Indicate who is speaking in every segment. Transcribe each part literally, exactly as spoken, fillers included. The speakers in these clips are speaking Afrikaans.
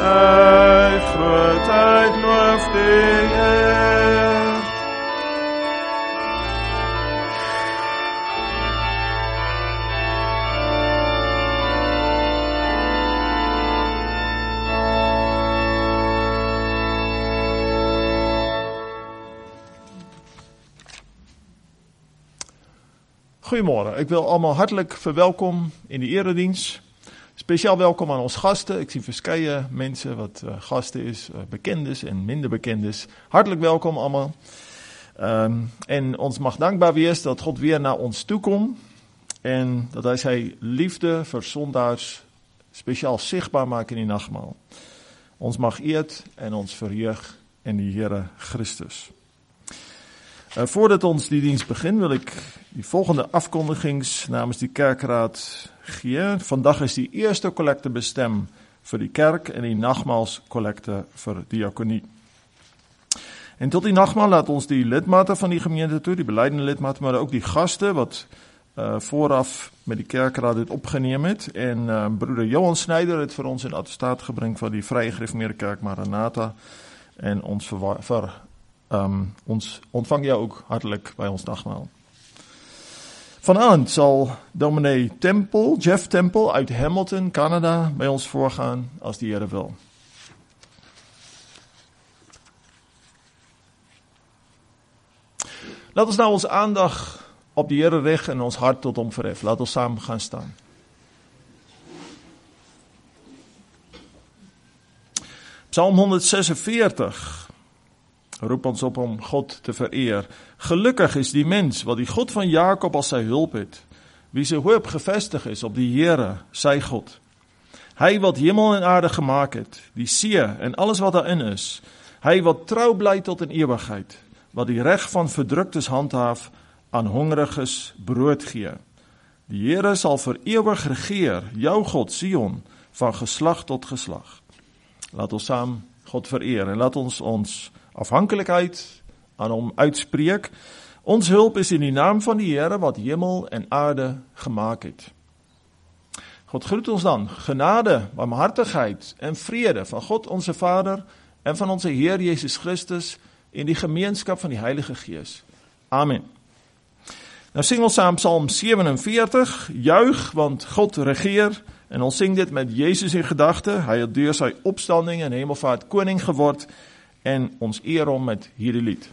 Speaker 1: Uit grootheid loof die Heer. Goedemorgen, ik wil allemaal hartelijk verwelkom in de eredienst. Speciaal welkom aan ons gasten. Ik zie verschillende mensen wat uh, gasten is, uh, bekendes en minder bekendes. Hartelijk welkom allemaal. Um, en ons mag dankbaar wees dat God weer naar ons toe komt. En dat hij zijn liefde voor zondaars speciaal zichtbaar maakt in die nachtmaal. Ons mag eert en ons verheug in die Heere Christus. Uh, voordat ons die dienst begint wil ik die volgende afkondigings namens die kerkraad geven. Vandaag is die eerste collecte bestemd voor die kerk en die nachtmaalscollecte voor diaconie. En tot die nachtmaal laat ons die lidmaten van die gemeente toe, die beleidende lidmaten, maar ook die gasten wat uh, vooraf met die kerkraad het opgeneem het. En uh, broeder Johan Snijder het voor ons in attestaat gebracht van die Vrije Gereformeerde Kerk Maranatha. En ons, verwa- ver, um, ons ontvang jou ook hartelijk bij ons nachtmaal. Vanavond zal dominee Temple, Jeff Temple uit Hamilton, Canada, bij ons voorgaan als die Heer wil. Laat ons nou onze aandacht op de Heer richten en ons hart tot hem verheffen. Laat ons samen gaan staan. Psalm honderdzesenveertig roept ons op om God te vereer. Gelukkig is die mens wat die God van Jacob als zijn hulp het, wie zijn hoop gevestigd is op die Heere, zij God. Hij wat hemel en aarde gemaakt het, die zee en alles wat daarin is. Hij wat trouw blijft tot in eeuwigheid, wat die recht van verdruktes handhaaf, aan hongeriges brood gee. Die Heere zal voor eeuwig regeer, jouw God, Sion, van geslacht tot geslacht. Laat ons samen God vereren en laat ons ons afhankelijkheid aan hom uitspreek. Ons hulp is in die naam van die Heere wat hemel en aarde gemaakt het. God groet ons dan, genade, barmhartigheid en vrede van God onze Vader en van onze Heer Jezus Christus in die gemeenschap van die Heilige Geest. Amen. Nou zingen we samen Psalm zevenenveertig, juich, want God regeer. En ons zing dit met Jezus in gedachten. Hij het deur zijn opstanding en hemelvaart koning geword. En ons eer om met hierdie lied.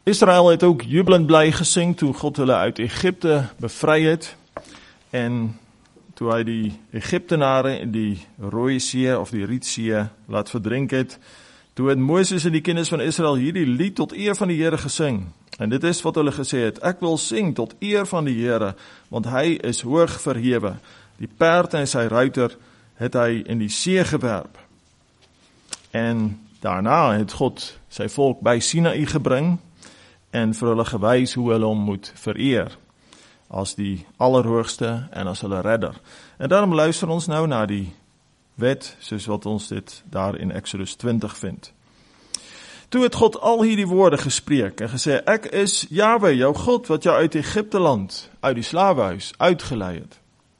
Speaker 1: Israel het ook jubelend bly gesing toe God hulle uit Egipte bevry het. En toe hy die Egiptenare in die Rooi See of die Rietsee laat verdrink het, toe het Moses en die kinders van Israel hierdie lied tot eer van die Here gesing. En dit is wat hulle gesê het: ek wil sing tot eer van die Here, want hy is hoog verhewe. Die perd en sy ruiter het hy in die see gewerp. En daarna het God sy volk by Sinaï gebring en vir hulle gewys hoe hulle hom moet vereer as die allerhoogste en as hulle redder. En daarom luister ons nou na die wet, soos wat ons dit daar in Exodus twintig vind. Toe het God al hierdie woorde gespreek en gesê: ek is Jahwe, jou God, wat jou uit Egipte land, uit die slawehuis, uitgelei het.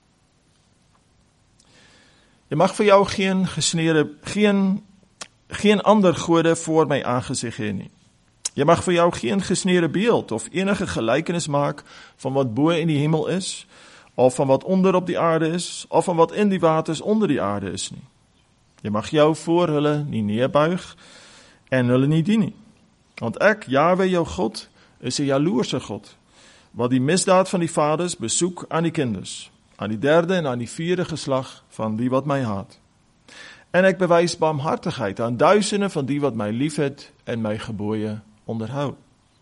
Speaker 1: Jy mag vir jou geen gesnede, geen, geen ander gode voor my aangesig hê nie. Jy mag vir jou geen gesnede beeld of enige gelykenis maak van wat bo in die hemel is, of van wat onder op die aarde is, of van wat in die waters onder die aarde is nie. Jy mag jou voor hulle nie neerbuig en hulle nie dien nie. Want ek, Jahwe jou God, is 'n jaloerse God, wat die misdaad van die vaders besoek aan die kinders, aan die derde en aan die vierde geslag van die wat my haat. En ek bewys barmhartigheid aan duisende van die wat my liefhet en my gebooie onderhou.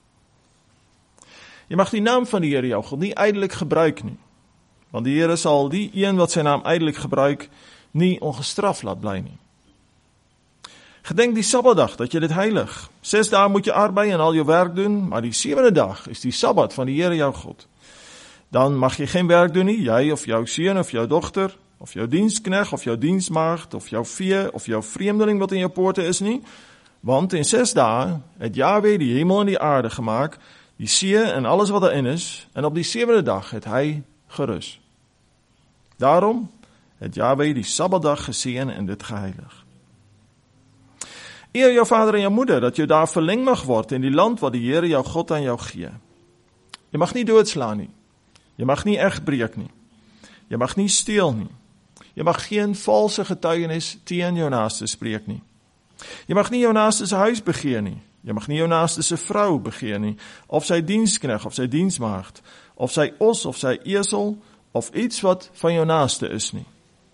Speaker 1: Jy mag die naam van die Here jou God nie ydelik gebruik nie, want die Here sal die een wat sy naam ydelik gebruik nie ongestraf laat bly nie. Gedenk die Sabbatdag dat jy dit heilig. Ses dae moet jy arbei en al jou werk doen, maar die sewende dag is die Sabbat van die Here jou God. Dan mag jy geen werk doen nie, jy of jou seun of jou dogter, of jou dienskneg of jou diensmaagd, of jou vee of jou vreemdeling wat in jou poorte is nie, want in ses dae het Jahwe die hemel en die aarde gemaak, die see en alles wat daarin is, en op die sewende dag het hy gerus. Daarom het Jahwe die Sabbatdag geseën en dit geheilig. Eer jou vader en jou moeder, dat jou daar verleng mag word in die land wat die Here jou God aan jou gee. Jy mag nie doodslaan nie. Jy mag nie egbreek nie. Jy mag nie steel nie. Jy mag geen valse getuienis teen jou naaste spreek nie. Jy mag nie jou naaste se huis begeer nie. Jy mag nie jou naaste se vrou begeer nie, of sy dienskneg, of sy diensmaagd, of sy os, of sy esel, of iets wat van jou naaste is nie.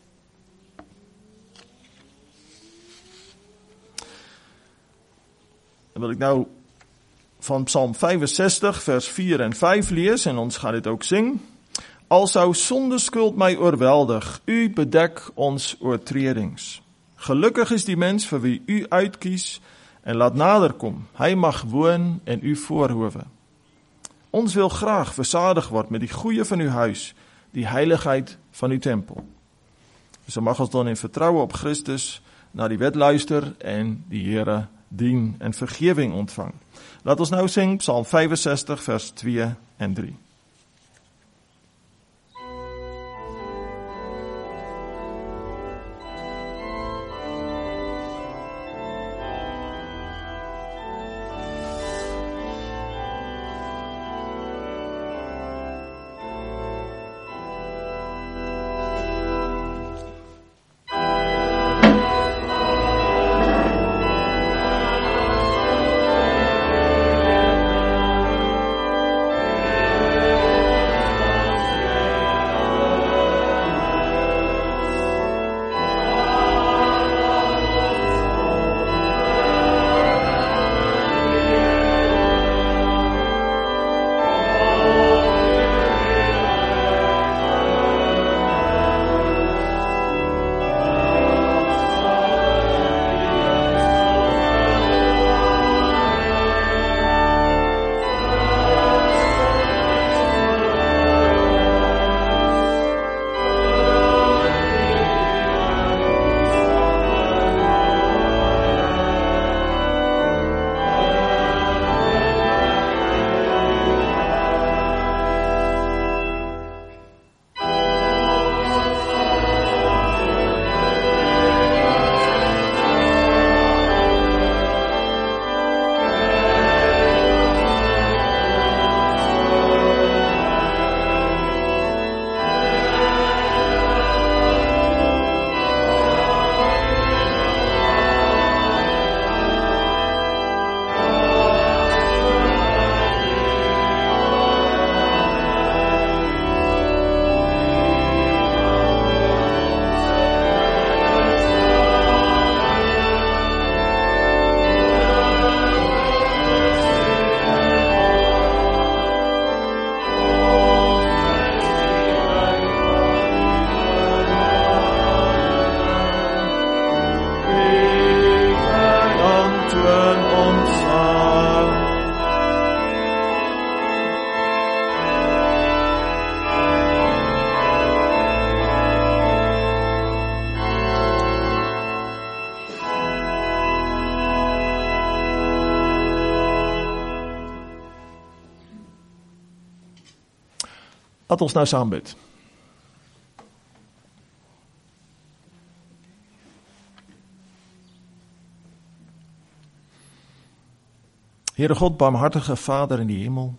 Speaker 1: Dan wil ek nou van Psalm vyfensestig vers vier en vyf lees, en ons gaan dit ook sing. Al sou sondeskuld my oorweldig, u bedek ons oortredings. Gelukkig is die mens vir wie u uitkies en laat naderkom. Hy mag woon in uw voorhowe. Ons wil graag versadig word met die goeie van uw huis, die heiligheid van uw tempel. So mag ons dan in vertroue op Christus na die wet luister en die Here dien en vergewing ontvang. Laat ons nou sing Psalm vyfensestig vers twee en drie.
Speaker 2: Amen.
Speaker 1: Laat ons nou saam bid. Heere God, barmhartige Vader in die hemel,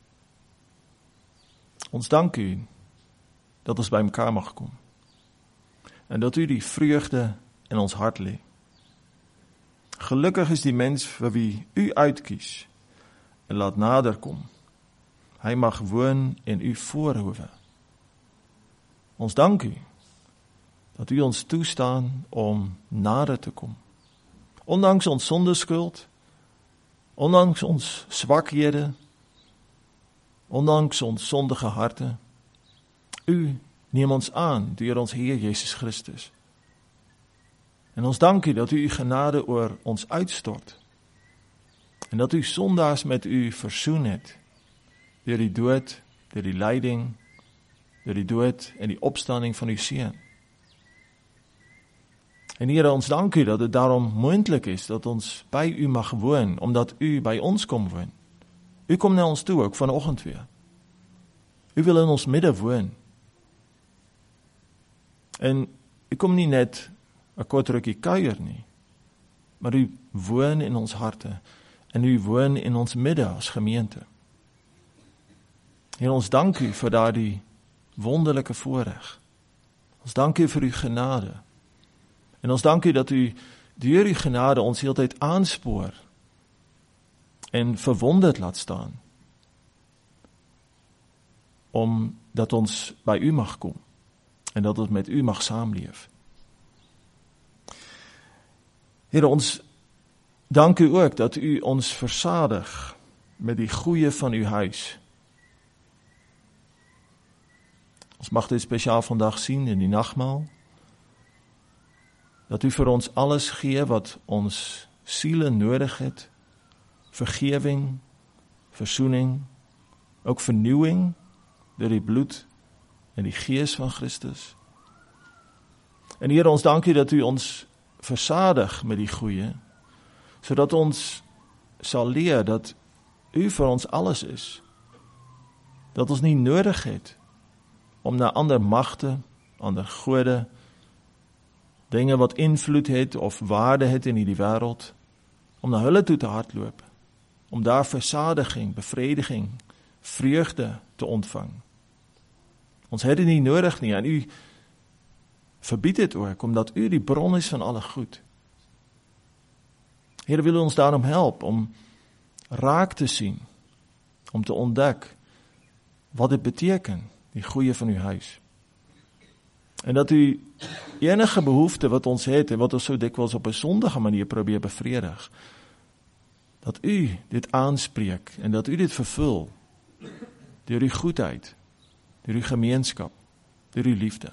Speaker 1: ons dank u dat ons by mekaar mag kom en dat u die vreugde in ons hart lê. Gelukkig is die mens vir wie u uitkies en laat naderkom. Hy mag woon in u voorhoewe. Ons dank u dat u ons toestaan om nader te kom. Ondanks ons sondeskuld, ondanks ons swakhede, ondanks ons sondige harte, u neem ons aan deur ons Heer Jezus Christus. En ons dank u dat u uw genade oor ons uitstort en dat u sondaars met u versoen het, deur die dood, deur die lyding, deur die dood en die opstanding van uw Seun. En Here, ons dank u dat het daarom moontlik is dat ons by u mag woon, omdat u by ons kom woon. U kom na ons toe, ook vanoggend weer. U wil in ons midde woon. En u kom nie net 'n kort rukkie kuier nie, maar u woon in ons harte, en u woon in ons midde as gemeente. Heer, ons dank u vir daardie wonderlike voorreg. Ons dank u vir uw genade. En ons dank u dat u deur uw genade ons heeltyd aanspoor en verwonderd laat staan, omdat ons by u mag kom en dat ons met u mag saamleef. Here, ons dank u ook dat u ons versadig met die goeie van uw huis. Ons mag dit spesiaal vandag sien in die nagmaal, dat u vir ons alles gee wat ons siele nodig het, vergewing, versoening, ook vernuwing deur die bloed en die gees van Christus. En Here, ons dank u dat u ons versadig met die goeie, sodat ons sal leer dat u vir ons alles is, dat ons nie nodig het om na ander magte, ander gode, dinge wat invloed het of waarde het in die wêreld, om na hulle toe te hardloop, om daar versadiging, bevrediging, vreugde te ontvang. Ons het dit nie nodig nie, en u verbied dit ook, omdat u die bron is van alle goed. Here, wil u ons daarom help om raak te sien, om te ontdek wat dit beteken, die goeie van uw huis. En dat u enige behoefte wat ons het, en wat ons so dikwels op 'n sondige manier probeer bevredig, dat u dit aanspreek, en dat u dit vervul, deur uw goedheid, deur uw gemeenskap, deur uw liefde.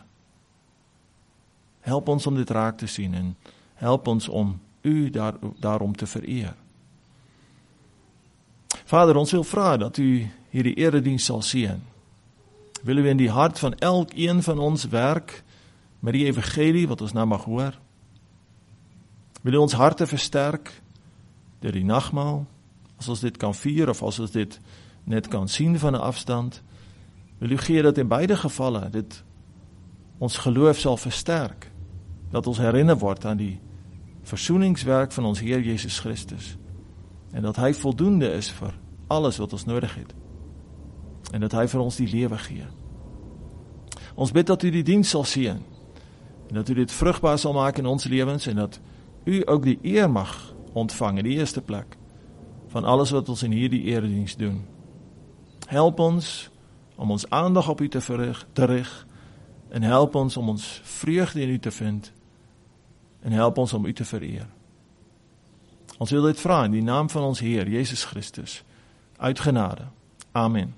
Speaker 1: Help ons om dit raak te sien, en help ons om u daar, daarom te vereer. Vader, ons wil vra dat u hierdie erediens sal seën. Wil u in die hart van elkeen van ons werk met die evangelie wat ons nou mag hoor? Wil u ons harte versterk deur die nagmaal, as ons dit kan vier of as ons dit net kan sien van 'n afstand? Wil u gee dat in beide gevalle dit ons geloof sal versterk, dat ons herinner word aan die versoeningswerk van ons Heer Jezus Christus, en dat hy voldoende is vir alles wat ons nodig het, en dat hy vir ons die lewe gee. Ons bid dat u die diens sal seën, en dat u dit vrugbaar sal maak in ons lewens, en dat u ook die eer mag ontvang in die eerste plek, van alles wat ons in hierdie erediens doen. Help ons om ons aandag op u te verrig, te rig, en help ons om ons vreugde in u te vind, en help ons om u te vereer. Ons wil dit vra in die naam van ons Heer, Jezus Christus, uit genade. Amen.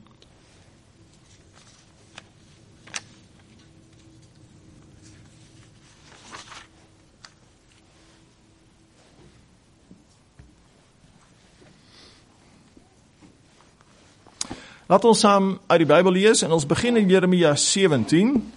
Speaker 1: Laat ons saam uit die Bybel lees, en ons begin in Jeremia sewentien.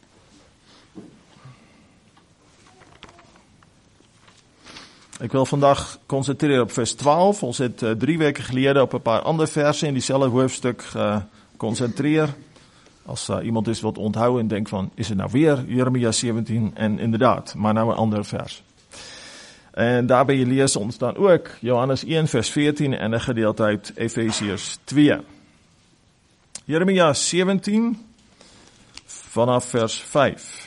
Speaker 1: Ek wil vandag konsentreer op vers twaalf. Ons het uh, drie weke gelede op 'n paar ander verse in dieselfde hoofstuk gekonsentreer. Als uh, iemand is wat onthouden en denkt van, is het nou weer Jeremia zeventien? En inderdaad, maar nou een ander vers. En daarbij lees ons dan ook Johannes een vers veertien en een gedeelte uit Efesiërs twee. Jeremia zeventien vanaf vers vijf.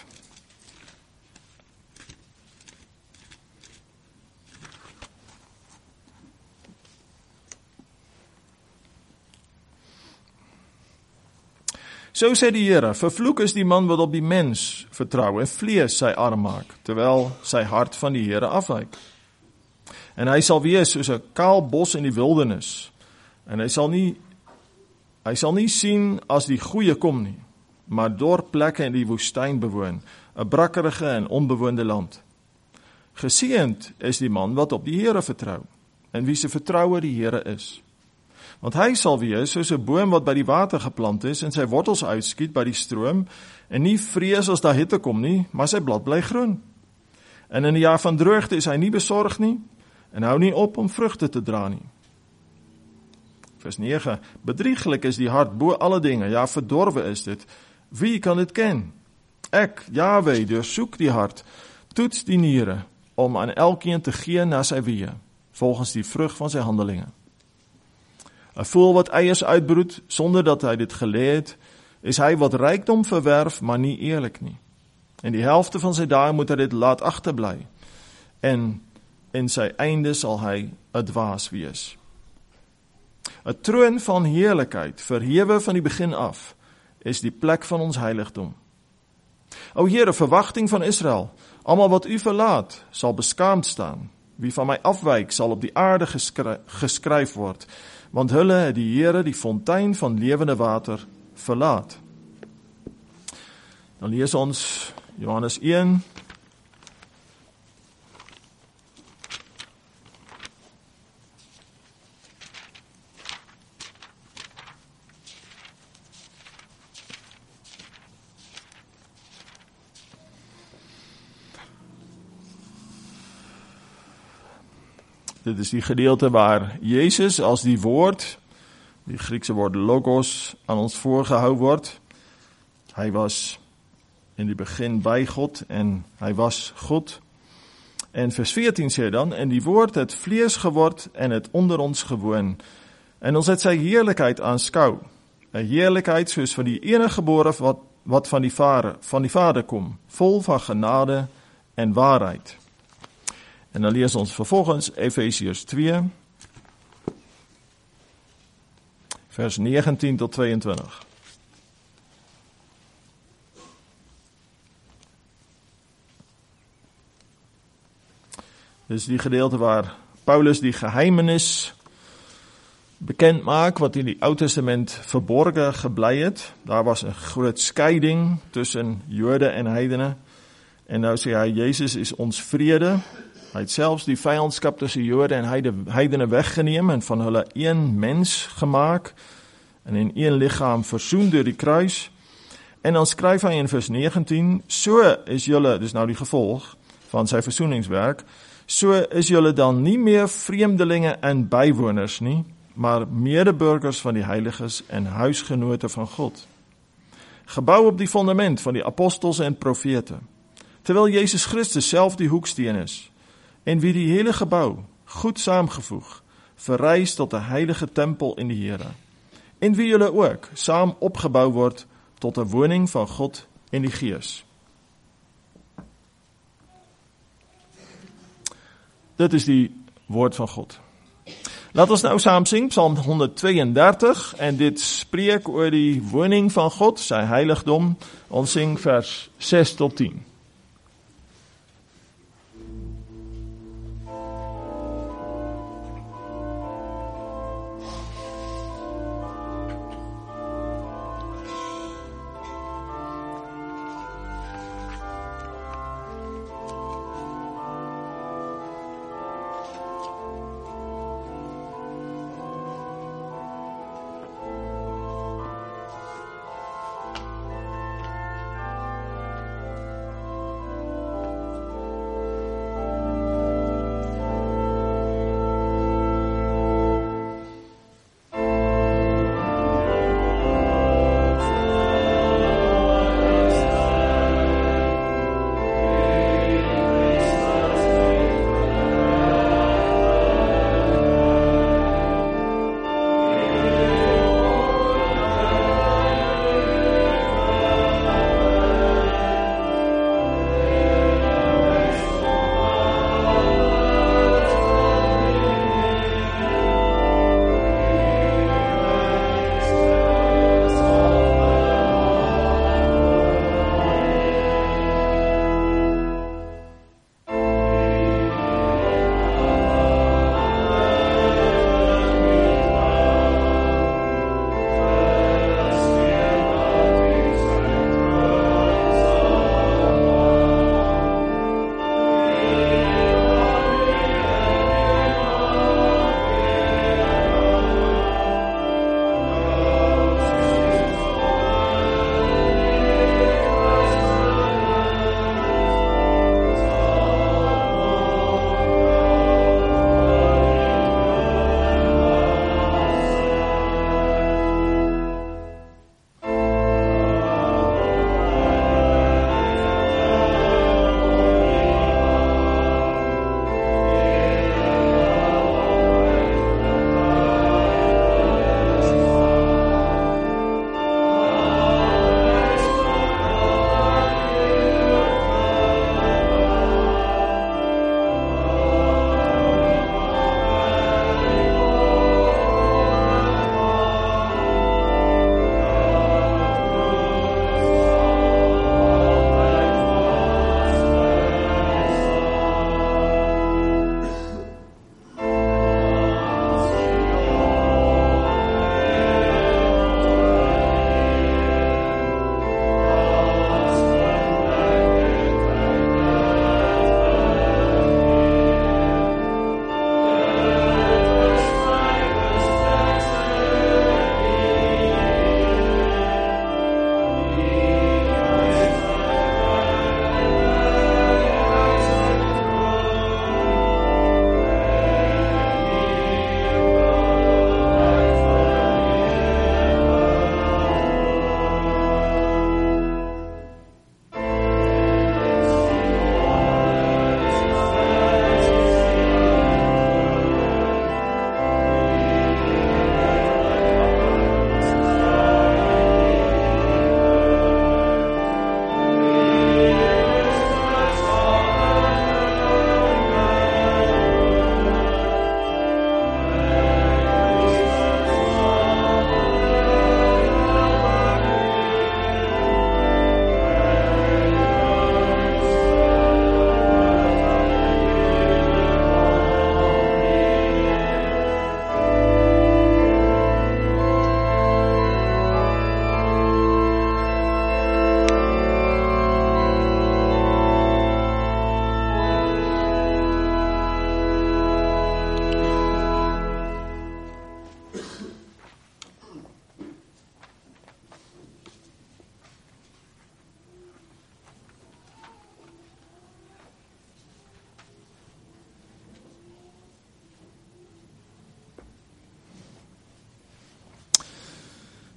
Speaker 1: Zo sê die Here, vervloek is die man wat op die mens vertrou en vlees sy arm maak, terwyl sy hart van die Here afwyk. En hy sal wees soos 'n kaal bos in die wildernis, en hy sal nie hy sal nie sien as die goeie kom nie, maar dorp plekke in die woestyn bewoon, 'n brakkerige en onbewoonde land. Geseënd is die man wat op die Here vertrou, en wie se vertroue die Here is. Want hy sal wees soos 'n boom wat by die water geplant is en sy wortels uitskiet by die stroom en nie vrees as daar hitte kom nie, maar sy blad bly groen. En in die jaar van droogte is hy nie besorg nie en hou nie op om vrugte te dra nie. Vers negen. Bedrieglik is die hart bo alle dinge, ja verdorwe is dit. Wie kan dit ken? Ek, Jahwe, deursoek die hart, toets die niere om aan elkeen te gee na sy weë, volgens die vrug van sy handelinge. 'n Voël wat eiers uitbroed, sonder dat hy dit gelê het, is hy wat rykdom verwerf, maar nie eerlik nie. En die helfte van sy dae moet hy dit laat agterbly, en in sy einde sal hy 'n dwaas wees. 'n Troon van heerlikheid, verhewe van die begin af, is die plek van ons heiligdom. O Here, verwagting van Israel, almal wat u verlaat, sal beskaamd staan. Wie van my afwyk, sal op die aarde geskry- geskryf word, want hulle het die Here, die fontein van lewende water, verlaat. Dan lees ons Johannes een. Dit is die gedeelte waar Jezus als die woord, die Griekse woord logos, aan ons voorgehou word. Hy was in die begin by God en hy was God. En vers veertien sê dan, en die woord het vlees geword en het onder ons gewoon. En ons het sy heerlikheid aanskou. 'n Heerlikheid soos van die enige gebore wat, wat van die Vader, van die Vader kom, vol van genade en waarheid. En dan lees ons vervolgens Efesiërs twee, vers negentien tot tweeëntwintig. Dit is die gedeelte waar Paulus die geheimenis bekend maak, wat in die Ou Testament verborgen gebly het. Daar was 'n groot skeiding tussen Jode en heidene. En nou sê hy, Jezus is ons vrede. Hy het selfs die vyandskap tussen Jode en heidene weggeneem en van hulle een mens gemaak en in een liggaam versoen deur die kruis. En dan skryf hy in vers negentien, so is julle, dis nou die gevolg van sy versoeningswerk, so is julle dan nie meer vreemdelinge en bywoners nie, maar medeburgers van die heiliges en huisgenote van God. Gebou op die fundament van die apostels en profete, terwyl Jezus Christus self die hoeksteen is, en wie die hele gebou, goed saamgevoeg, verrys tot 'n heilige tempel in die Here, en wie julle ook saam opgebou word tot 'n woning van God in die Gees. Dit is die woord van God. Laat ons nou saam sing, Psalm honderdtweeëndertig, en dit spreek oor die woning van God, sy heiligdom. Ons sing vers ses tot tien.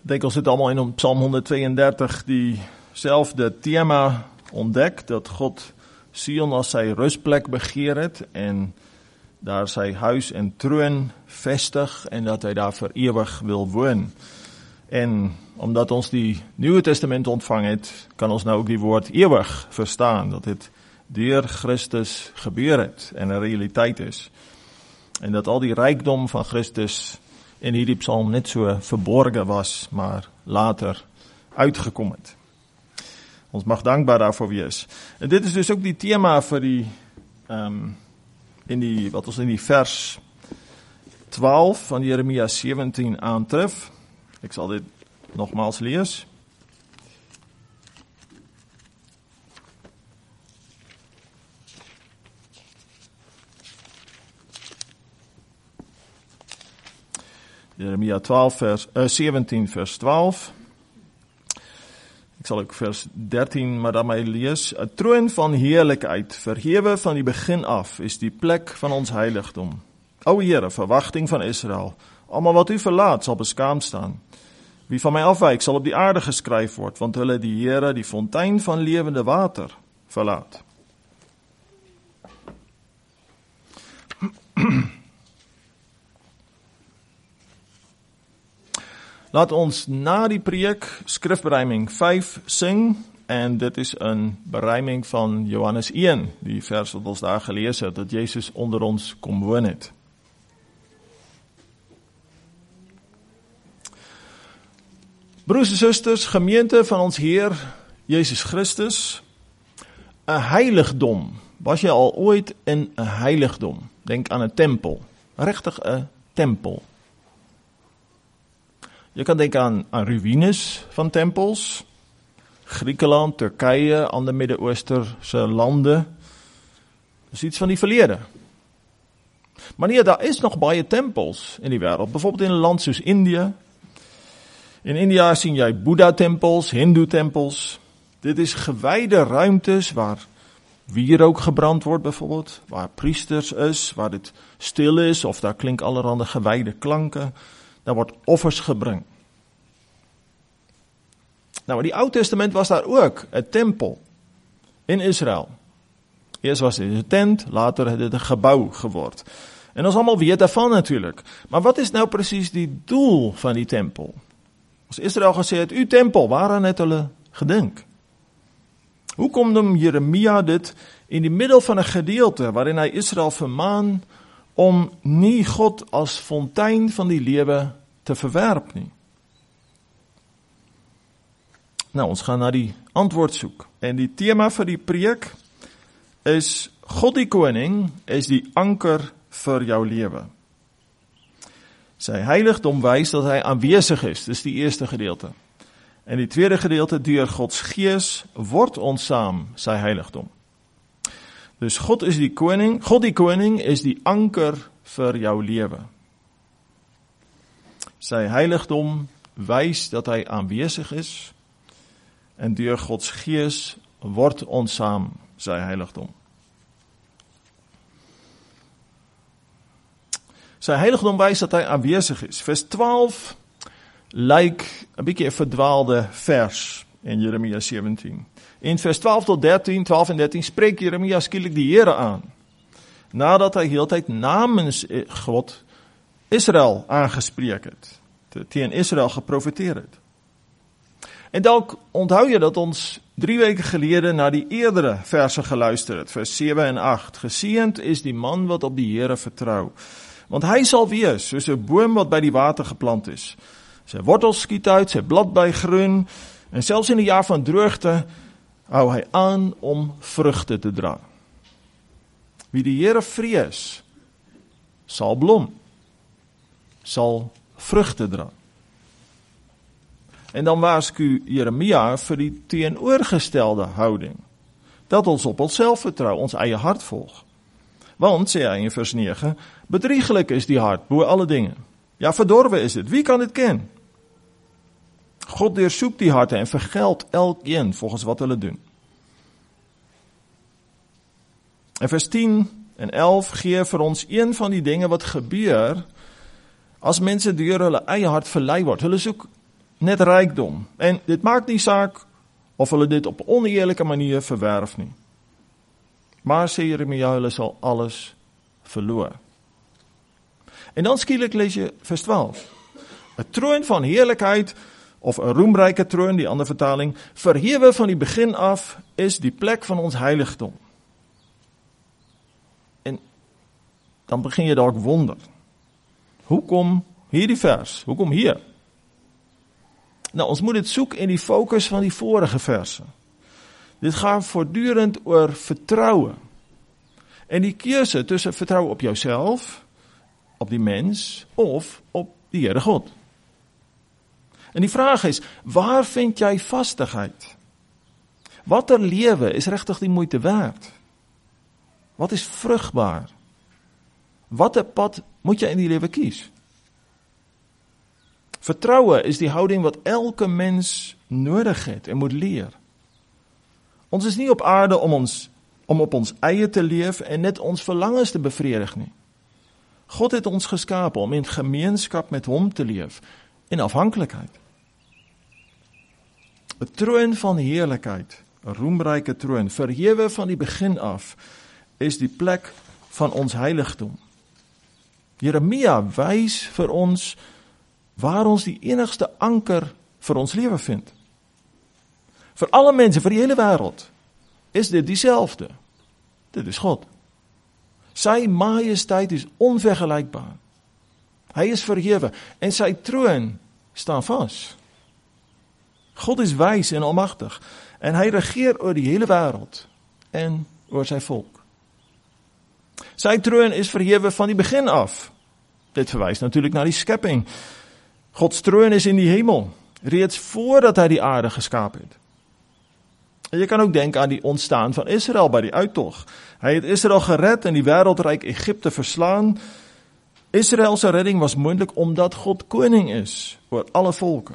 Speaker 1: Ik denk ons het allemaal in Psalm honderdtweeëndertig diezelfde thema ontdek, dat God Sion als sy rustplek begeer het en daar sy huis en troon vestig en dat hy daar vir ewig wil woon. En omdat ons die Nuwe Testament ontvang het, kan ons nou ook die woord ewig verstaan, dat dit deur Christus gebeur het en 'n realiteit is. En dat al die rykdom van Christus in hierdie psalm net so verborge was, maar later uitgekom het. Ons mag dankbaar daarvoor wees. En dit is dus ook die thema vir die, um, in die wat ons in die vers twaalf van Jeremia sewentien aantref. Ek sal dit nogmaals lees. Jeremia twaalf vers, uh, sewentien vers twaalf. Ek sal ook vers dertien maar daarmee lees. 'n Troon van heerlikheid, verhewe van die begin af, is die plek van ons heiligdom. O Here, verwagting van Israel, almal wat u verlaat sal beskaamd staan. Wie van my afwyk sal op die aarde geskryf word, want hulle die Here, die fontein van lewende water, verlaat. Laat ons na die preek skrifberuiming vyf sing, en dit is een beruiming van Johannes een, die vers wat ons daar gelees het, dat Jezus onder ons kom woon het. Broers en susters, gemeente van ons Heer, Jezus Christus, een heiligdom. Was jy al ooit in een heiligdom? Denk aan een tempel, regtig een tempel. Je kan denken aan, aan ruïnes van tempels, Griekenland, Turkije, ander Midden-Oosterse landen. Dat is iets van die verlede. Maar nee, daar is nog baie tempels in die wêreld. Bijvoorbeeld in een land soos India. In India sien jy Boeddha-tempels, Hindoe-tempels. Dit is gewyde ruimtes waar wierook gebrand word bijvoorbeeld, waar priesters is, waar dit stil is, of daar klink allerhande gewyde klanke. Daar word offers gebring. Nou, in die Ou Testament was daar ook 'n tempel in Israel. Eers was dit 'n tent, later het dit 'n gebou geword. En ons almal weet daarvan natuurlik. Maar wat is nou presies die doel van die tempel? As Israel gesê het, uw tempel, waaraan het hulle gedink? Hoe kom dan Jeremia dit in die middel van 'n gedeelte waarin hy Israel vermaan om nie God as fontein van die lewe te verwerp nie? Nou, ons gaan na die antwoord soek. En die tema vir die preek is, God die koning is die anker vir jou lewe. Sy heiligdom wys dat hy aanwesig is, dis die eerste gedeelte. En die tweede gedeelte, deur Gods gees word ons saam sy heiligdom. Dus God is die koning, God die koning is die anker vir jou lewe. Sy heiligdom wys dat hy aanwesig is, en deur Gods gees word ons saam sy heiligdom. Sy heiligdom wys dat hy aanwesig is. Vers twaalf lyk 'n bietjie 'n verdwaalde vers in Jeremia sewentien. In vers twaalf tot dertien, twaalf en dertien spreek Jeremia skielik die Here aan, nadat hy heeltyd namens God Israel aangespreek het, teen Israel geprofeteer het. En dalk onthou jy dat ons drie weke gelede na die eerdere verse geluister het, vers sewe en agt. Geseënd is die man wat op die Here vertrou, want hy sal wees soos 'n boom wat by die water geplant is. Sy wortels skiet uit, sy blad by groen, en selfs in die jaar van droogte hou hy aan om vrugte te dra. Wie die Here vrees, sal blom, sal vrugte dra. En dan waarsku Jeremia vir die teenoorgestelde houding, dat ons op onsself vertrou, ons eie hart volg. Want, sê hy in vers nege, bedrieglik is die hart bo alle dinge. Ja, verdorwe is dit, wie kan dit ken? God deursoek die harte en vergeld elkeen volgens wat hulle doen. En vers tien en elf gee vir ons een van die dinge wat gebeur as mense deur hulle eie hart verlei word. Hulle soek net rijkdom. En dit maakt nie saak of hulle dit op oneerlike manier verwerf nie. Maar sê Jeremia, hulle sal alles verloor. En dan skielik lees jy vers twaalf. 'n troon van heerlikheid, of 'n roemryke troon, die ander vertaling, verhewe van die begin af, is die plek van ons heiligdom. En dan begin jy dalk wonder. Hoekom hierdie vers? Hoekom hier? Nou, ons moet dit soek in die fokus van die vorige verse. Dit gaan voortdurend oor vertroue. En die keuse tussen vertroue op jouself, op die mens, of op die Here God. En die vraag is, waar vind jy vastigheid? Watter lewe is regtig die moeite werd? Wat is vrugbaar? Watter pad moet jy in die lewe kies? Vertroue is die houding wat elke mens nodig het en moet leer. Ons is nie op aarde om, ons, om op ons eie te leef en net ons verlangens te bevredig nie. God het ons geskapen om in gemeenskap met hom te leef, in afhanklikheid. 'n troon van heerlikheid, 'n roemryke troon, verhewe van die begin af, is die plek van ons heiligdom. Jeremia wys vir ons waar ons die enigste anker vir ons lewe vind. Vir alle mense, vir die hele wêreld, is dit dieselfde. Dit is God. Sy majesteit is onvergelykbaar. Hy is verhewe en sy troon staan vas. God is wys en almagtig en hy regeer oor die hele wêreld en oor sy volk. Sy troon is verhewe van die begin af. Dit verwys natuurlik na die skepping. Gods troon is in die hemel, reeds voordat hy die aarde geskaap het. En jy kan ook denken aan die ontstaan van Israel by die uittog. Hy het Israel gered en die wêreldryk Egipte verslaan. Israel se redding was moontlik omdat God koning is oor alle volke.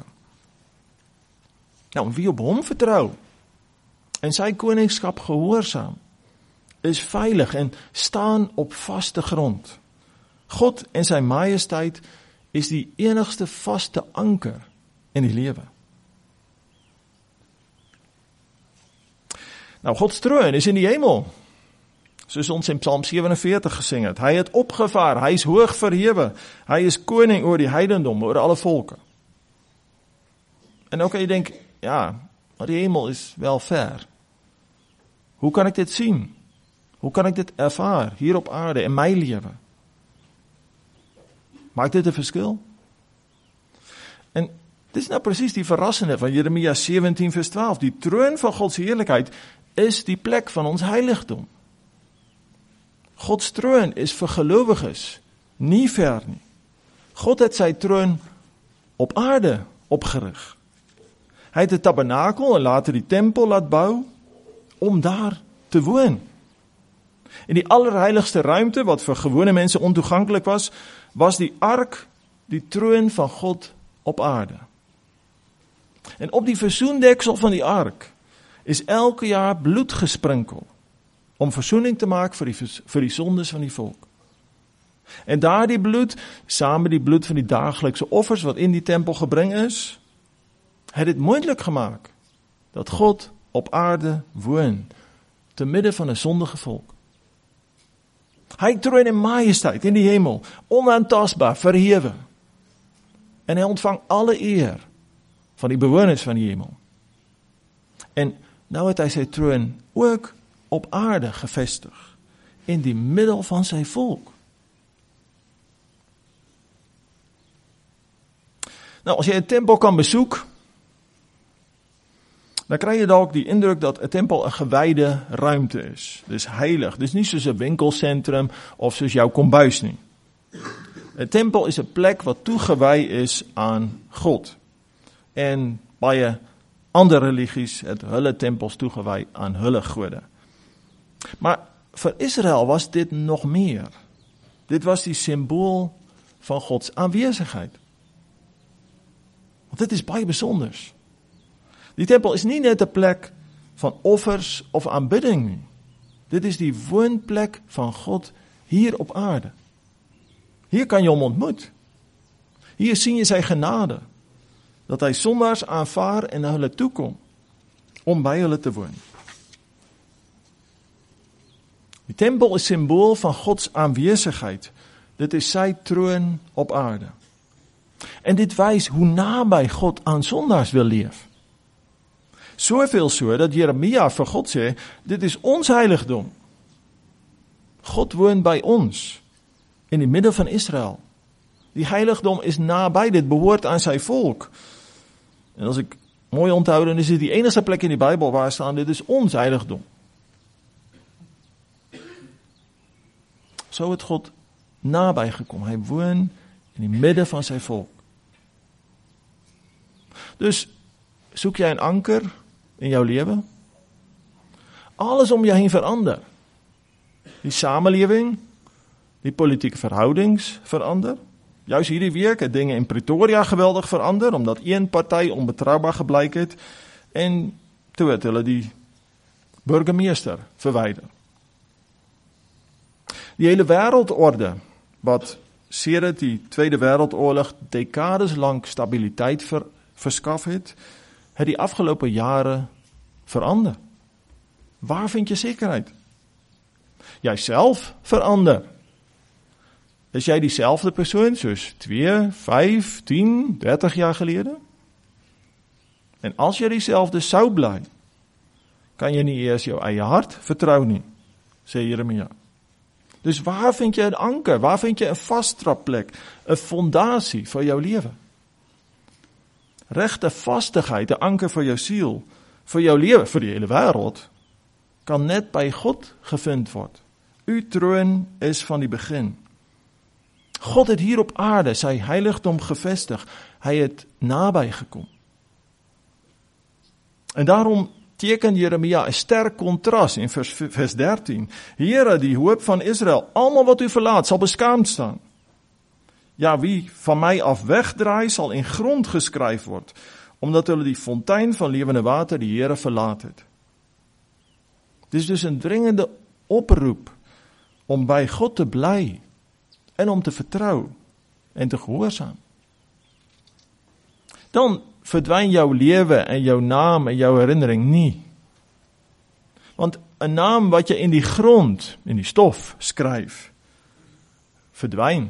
Speaker 1: Nou, wie op hom vertrou en sy koningskap gehoorsaam, is veilig en staan op vaste grond. God en sy majesteit is die enigste vaste anker in die lewe. Nou, Gods troon is in die hemel, soos ons in Psalm sewenenveertig gesing het. Hy het opgevaar, hy is hoog verhewe, hy is koning oor die heidendom, oor alle volke. En ook kan jy denk, ja, maar die hemel is wel ver. Hoe kan ek dit sien? Hoe kan ek dit ervaar, hier op aarde, in my lewe? Maak dit 'n verskil? En dit is nou presies die verrassende van Jeremia sewentien vers twaalf. Die troon van Gods heerlikheid is die plek van ons heiligdom. Gods troon is vir gelowiges nie ver nie. God het sy troon op aarde opgerig. Hy het 'n tabernakel en later die tempel laat bou om daar te woon. In die allerheiligste ruimte wat vir gewone mense ontoeganklik was, was die ark die troon van God op aarde. En op die versoendeksel van die ark is elke jaar bloed gesprinkel om versoening te maak vir die, vir die sondes van die volk. En daardie bloed, saam met die bloed van die daaglikse offers wat in die tempel gebring is, het dit moontlik gemaak dat God op aarde woon, te midde van 'n sondige volk. Hy troon in majesteit in die hemel, onaantastbaar, verhewe. En hy ontvang alle eer van die bewoners van die hemel. En nou het hy sy troon ook op aarde gevestig, in die middel van sy volk. Nou, as jy 'n tempel kan besoek, dan kry jy dalk die indruk dat 'n tempel 'n gewyde ruimte is. Dis heilig, dis nie soos 'n winkelsentrum of soos jou kombuis nie. 'n Tempel is 'n plek wat toegewy is aan God. En baie ander religies het hulle tempels toegewy aan hulle gode. Maar vir Israel was dit nog meer. Dit was die simbool van Gods aanwesigheid. Want dit is baie besonders. Die tempel is nie net 'n plek van offers of aanbidding nie. Dit is die woonplek van God hier op aarde. Hier kan jy hom ontmoet. Hier sien jy sy genade. dat hy sondaars aanvaar en na hulle toekom, om by hulle te woon. Die tempel is symbool van Gods aanwesigheid. Dit is sy troon op aarde. En dit wys hoe naby God aan sondaars wil leef. Soveel so, dat Jeremia vir God sê, dit is ons heiligdom. God woon by ons, in die midde van Israel. Die heiligdom is nabij, dit behoort aan sy volk. En as ek mooi onthou, dan is dit die enige plek in die Bybel waar staan, dit is ons heiligdom. So het God nabij gekom. Hy woon in die midde van sy volk. Dus soek jy 'n anker in jou lewe? Alles om jou heen verander. Die samelewing, die politieke verhoudings verander. Juist hierdie week het dinge in Pretoria geweldig verander, omdat een party onbetrouwbaar gebleik het, en toe het hulle die burgemeester verwyder. Die hele wêreldorde, wat sedert die Tweede Wêreldoorlog dekades lang stabiliteit ver, verskaf het, het die afgelope jare verander. Waar vind jy sekerheid? Jyself verander. Is jy dieselfde persoon soos twee, vyf, tien, dertig jaar gelede? En as jy dieselfde sou bly, kan jy nie eers jou eie hart vertrou nie, sê Jeremia. Dus waar vind jy 'n anker? Waar vind jy 'n vasdrapplek, 'n fondasie vir jou lewe? Regte vastigheid, 'n anker vir jou siel, vir jou lewe, vir die hele wêreld, kan net by God gevind word. U troon is van die begin. God het hier op aarde sy heiligdom gevestig. Hy het naby gekom. En daarom teken Jeremia 'n sterk kontras in vers, vers dertien. Here, die hoop van Israel, almal wat u verlaat, sal beskaamd staan. Ja, wie van my af wegdraai, sal in grond geskryf word, omdat hulle die fontein van lewende water, die Here, verlaat het. Dit is dus 'n dringende oproep om by God te bly en om te vertrou en te gehoorsaam. Dan verdwyn jou lewe en jou naam en jou herinnering nie. Want 'n naam wat jy in die grond, in die stof skryf, verdwyn.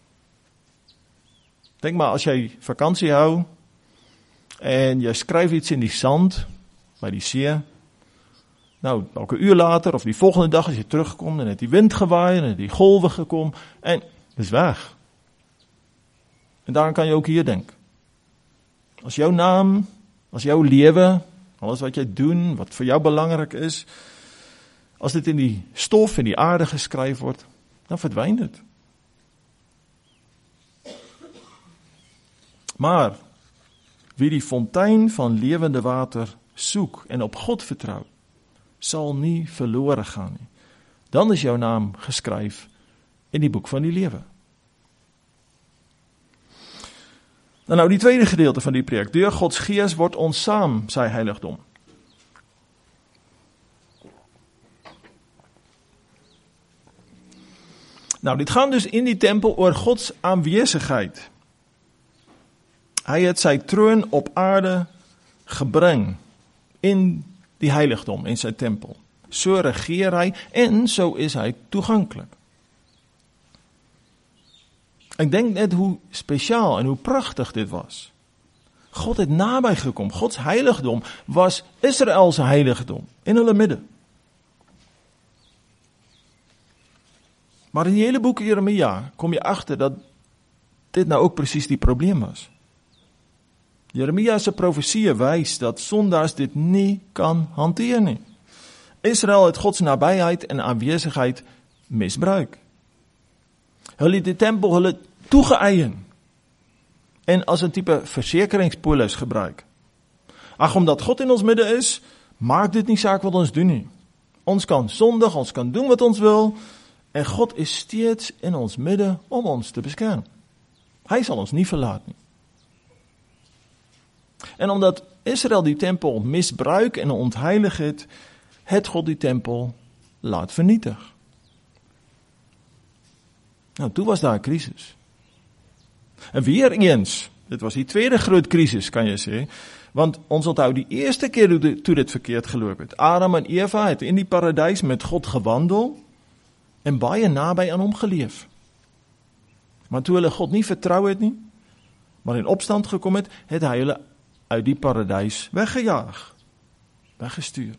Speaker 1: Denk maar, as jy vakansie hou en jy skryf iets in die sand by die see, nou, elke uur later of die volgende dag as jy terugkom, dan het die wind gewaai en het die golwe gekom en dis weg. En daarom kan jy ook hier denk. As jou naam, as jou lewe, alles wat jy doen, wat vir jou belangrik is, as dit in die stof, in die aarde geskryf word, dan verdwyn dit. Maar, wie die fontein van lewende water soek en op God vertrou, sal nie verlore gaan nie. Dan is jou naam geskryf in die boek van die lewe. En nou die tweede gedeelte van die preek. Deur Gods Gees word ons saam sy heiligdom. Nou, dit gaan dus in die tempel oor Gods aanwesigheid. Hy het sy troon op aarde gebring in die heiligdom, in sy tempel. So regeer hy en so is hy toeganklik. Ek denk net hoe spesiaal en hoe pragtig dit was. God het naby gekom. Gods heiligdom was Israëls heiligdom in hulle midde. Maar in die hele boek Jeremia kom jy agter dat dit nou ook presies die probleem was. Jeremia se profesie wys dat sondaars dit nie kan hanteer nie. Israel het Gods nabyheid en aanwesigheid misbruik. Hulle het die tempel hulle toegeëien en as 'n tipe versekeringspolis gebruik. Ag, omdat God in ons midde is, maak dit nie saak wat ons doen nie. Ons kan sondig, ons kan doen wat ons wil en God is steeds in ons midde om ons te beskerm. Hy sal ons nie verlaat nie. En omdat Israel die tempel misbruik en ontheilig het, het God die tempel laat vernietig. Nou, toe was daar 'n krisis. En weer eens Dit was die tweede groot krisis, kan jy sê. Want ons onthou die eerste keer toe dit verkeerd geloop het. Adam en Eva het in die paradys met God gewandel en baie naby aan hom geleef. Maar toe hulle God nie vertrou het nie, maar in opstand gekom het, het hy hulle uit die paradys weggejaag, weggestuur.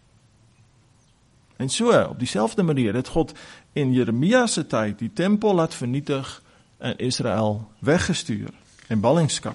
Speaker 1: En so, op dieselfde manier het God in Jeremia se tyd die tempel laat vernietig en Israel weggestuur in ballingskap.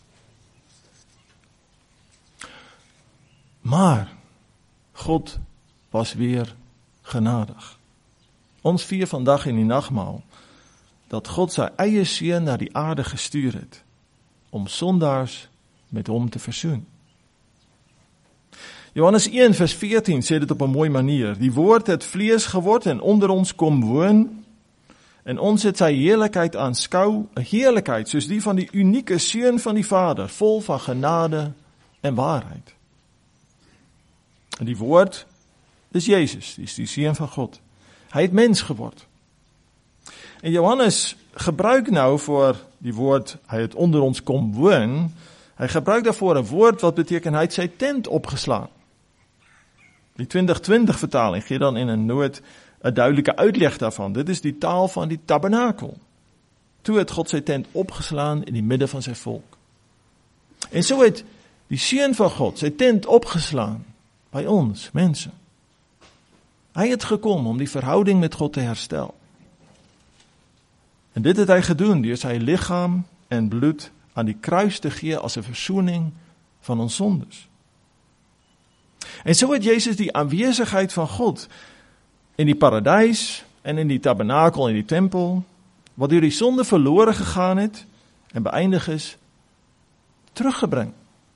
Speaker 1: Maar God was weer genadig. Ons vier vandag in die nagmaal dat God sy eie seun na die aarde gestuur het om sondaars met hom te versoen. Johannes een vers veertien sê dit op 'n mooi manier. Die woord het vlees geword en onder ons kom woon en ons het sy heerlikheid aanskou, 'n heerlikheid soos die van die unieke seun van die Vader, vol van genade en waarheid. En die woord is Jezus, die is die seun van God. Hy het mens geword. En Johannes gebruik nou vir die woord, hy het onder ons kom woon, hy gebruik daarvoor 'n woord wat beteken hy het sy tent opgeslaan. Die twintig twintig vertaling gee dan in 'n noot 'n duidelike uitleg daarvan. Dit is die taal van die tabernakel. Toe het God sy tent opgeslaan in die midde van sy volk. En so het die seun van God sy tent opgeslaan by ons, mense. Hy het gekom om die verhouding met God te herstel. En dit het hy gedoen deur sy liggaam en bloed aan die kruis te gee as 'n versoening van ons sondes. En so het Jezus die aanwesigheid van God in die paradys en in die tabernakel en die tempel, wat deur die sonde verlore gegaan het en beëindig is, teruggebring.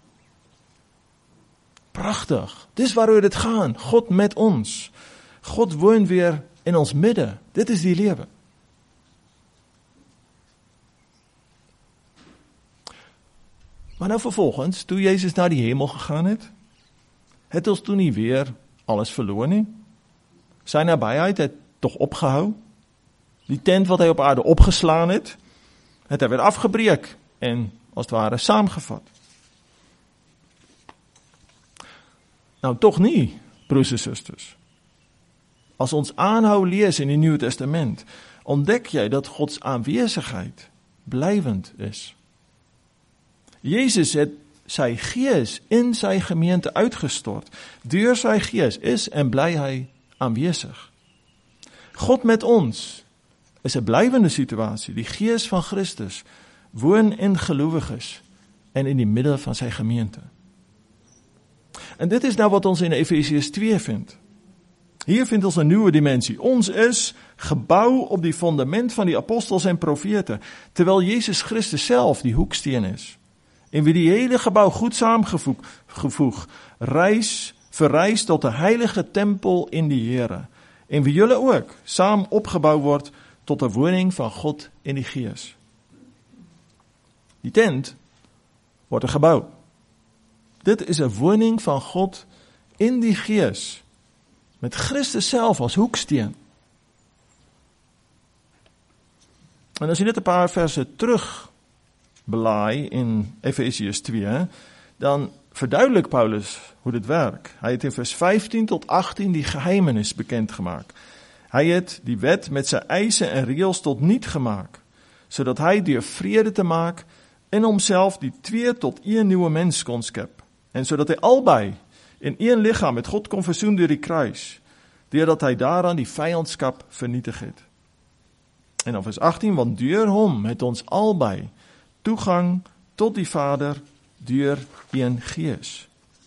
Speaker 1: Pragtig, dis waaroor dit gaan, God met ons. God woon weer in ons midde, dit is die lewe. Maar nou vervolgens, toe Jezus naar die hemel gegaan het, het ons toen nie weer alles verloor nie. Sy nabyheid het toch opgehou. Die tent wat hy op aarde opgeslaan het, het hy weer afgebreek en as het ware saamgevat. Nou toch nie, broers en susters. As ons aanhou lees in die Nuwe Testament, ontdek jy dat Gods aanwesigheid blywend is. Jezus het sy gees in sy gemeente uitgestort. Deur sy gees is en bly hy aanwesig. God met ons is 'n blywende situasie. Die gees van Christus woon in gelowiges en in die middel van sy gemeente. En dit is nou wat ons in Efesiërs twee vind. Hier vind ons 'n nuwe dimensie. Ons is gebou op die fundament van die apostels en profete, terwyl Jesus Christus self die hoeksteen is. En wie die hele gebou goed saamgevoeg, gevoeg, reis, verreis tot 'n heilige tempel in die Here. En wie julle ook saam opgebou word tot 'n woning van God in die Gees. Die tent word 'n gebou. Dit is 'n woning van God in die Gees, met Christus self as hoeksteen. En as jy net 'n paar verse terug belaai in Efesiërs twee, dan verduidelik Paulus hoe dit werk. Hy het in vers vyftien tot agttien die geheimenis bekend gemaak. Hy het die wet met sy eise en reëls tot niet gemaak, sodat hy deur vrede te maak in homself die twee tot een nuwe mens kon skep, en sodat hy albei in een liggaam met God kon versoen deur die kruis, deurdat hy daaraan die vyandskap vernietig het. En dan vers agttien, want deur hom het ons albei toegang tot die Vader deur een Gees.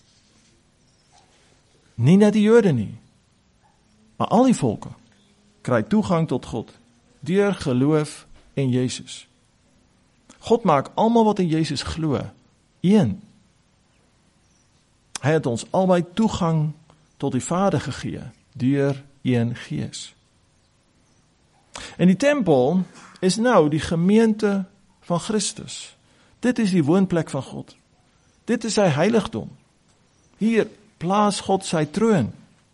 Speaker 1: Nie net die Jode nie, maar al die volke kry toegang tot God deur geloof in Jezus. God maak almal wat in Jezus glo een. Hy het ons albei toegang tot die Vader gegee deur een Gees. En die tempel is nou die gemeente van Christus. Dit is die woonplek van God. Dit is sy heiligdom. Hier plaas God sy troon.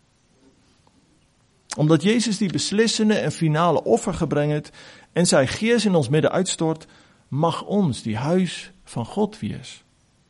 Speaker 1: Omdat Jezus die beslissende en finale offer gebring het en sy Gees in ons midde uitstort, mag ons die huis van God wees.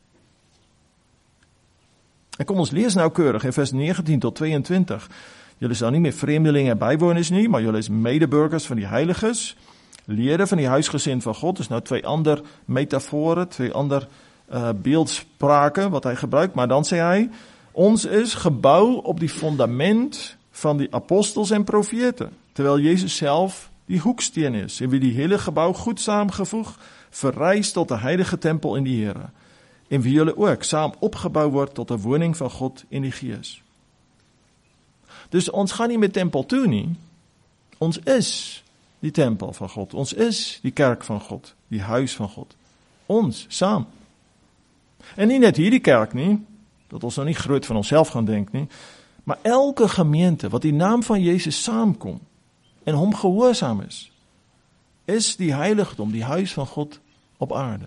Speaker 1: En kom ons lees nauwkeurig in vers negentien tot tweeëntwintig. Julle is dan nie meer vreemdelinge en bywoners nie, maar julle is medeburgers van die heiliges, lede van die huisgesin van God. Dis nou twee ander metafore, twee ander uh, beeldsprake wat hy gebruik, maar dan sê hy, ons is gebou op die fundament van die apostels en profete, terwyl Jezus self die hoeksteen is, en wie die hele gebouw goed saamgevoeg, verrys tot 'n heilige tempel in die Here, en wie julle ook saam opgebou word tot 'n woning van God in die Gees. Dus ons gaan nie met tempel toe nie, ons is die tempel van God, ons is die kerk van God, die huis van God, ons saam. En nie net hierdie kerk nie, dat ons nou nie groot van onsself gaan denk nie, maar elke gemeente wat die naam van Jezus saamkom en hom gehoorsaam is, is die heiligdom, die huis van God op aarde.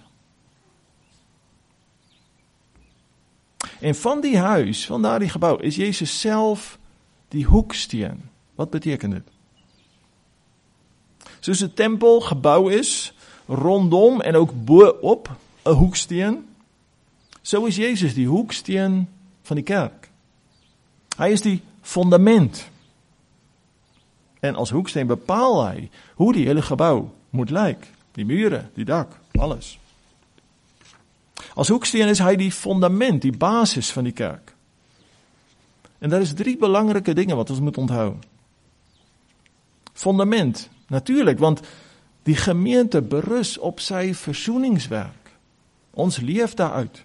Speaker 1: En van die huis, van daardie gebouw, is Jezus self die hoeksteen. Wat beteken dit? Soos 'n tempel gebouw is, rondom en ook bo-op 'n hoeksteen, so is Jezus die hoeksteen van die kerk. Hy is die fundament. En als hoeksteen bepaal hy hoe die hele gebouw moet lyk. Die mure, die dak, alles. Als hoeksteen is hy die fundament, die basis van die kerk. En daar is drie belangrike dinge wat ons moet onthou. Fundament, natuurlijk, want die gemeente berus op sy versoeningswerk. Ons leef daaruit.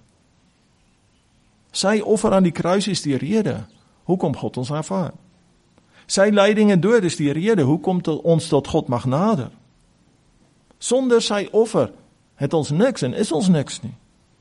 Speaker 1: Sy offer aan die kruis is die rede hoekom God ons aanvaar. Sy lyding en dood is die rede hoekom ons tot God mag nader. Sonder sy offer het ons niks en is ons niks nie.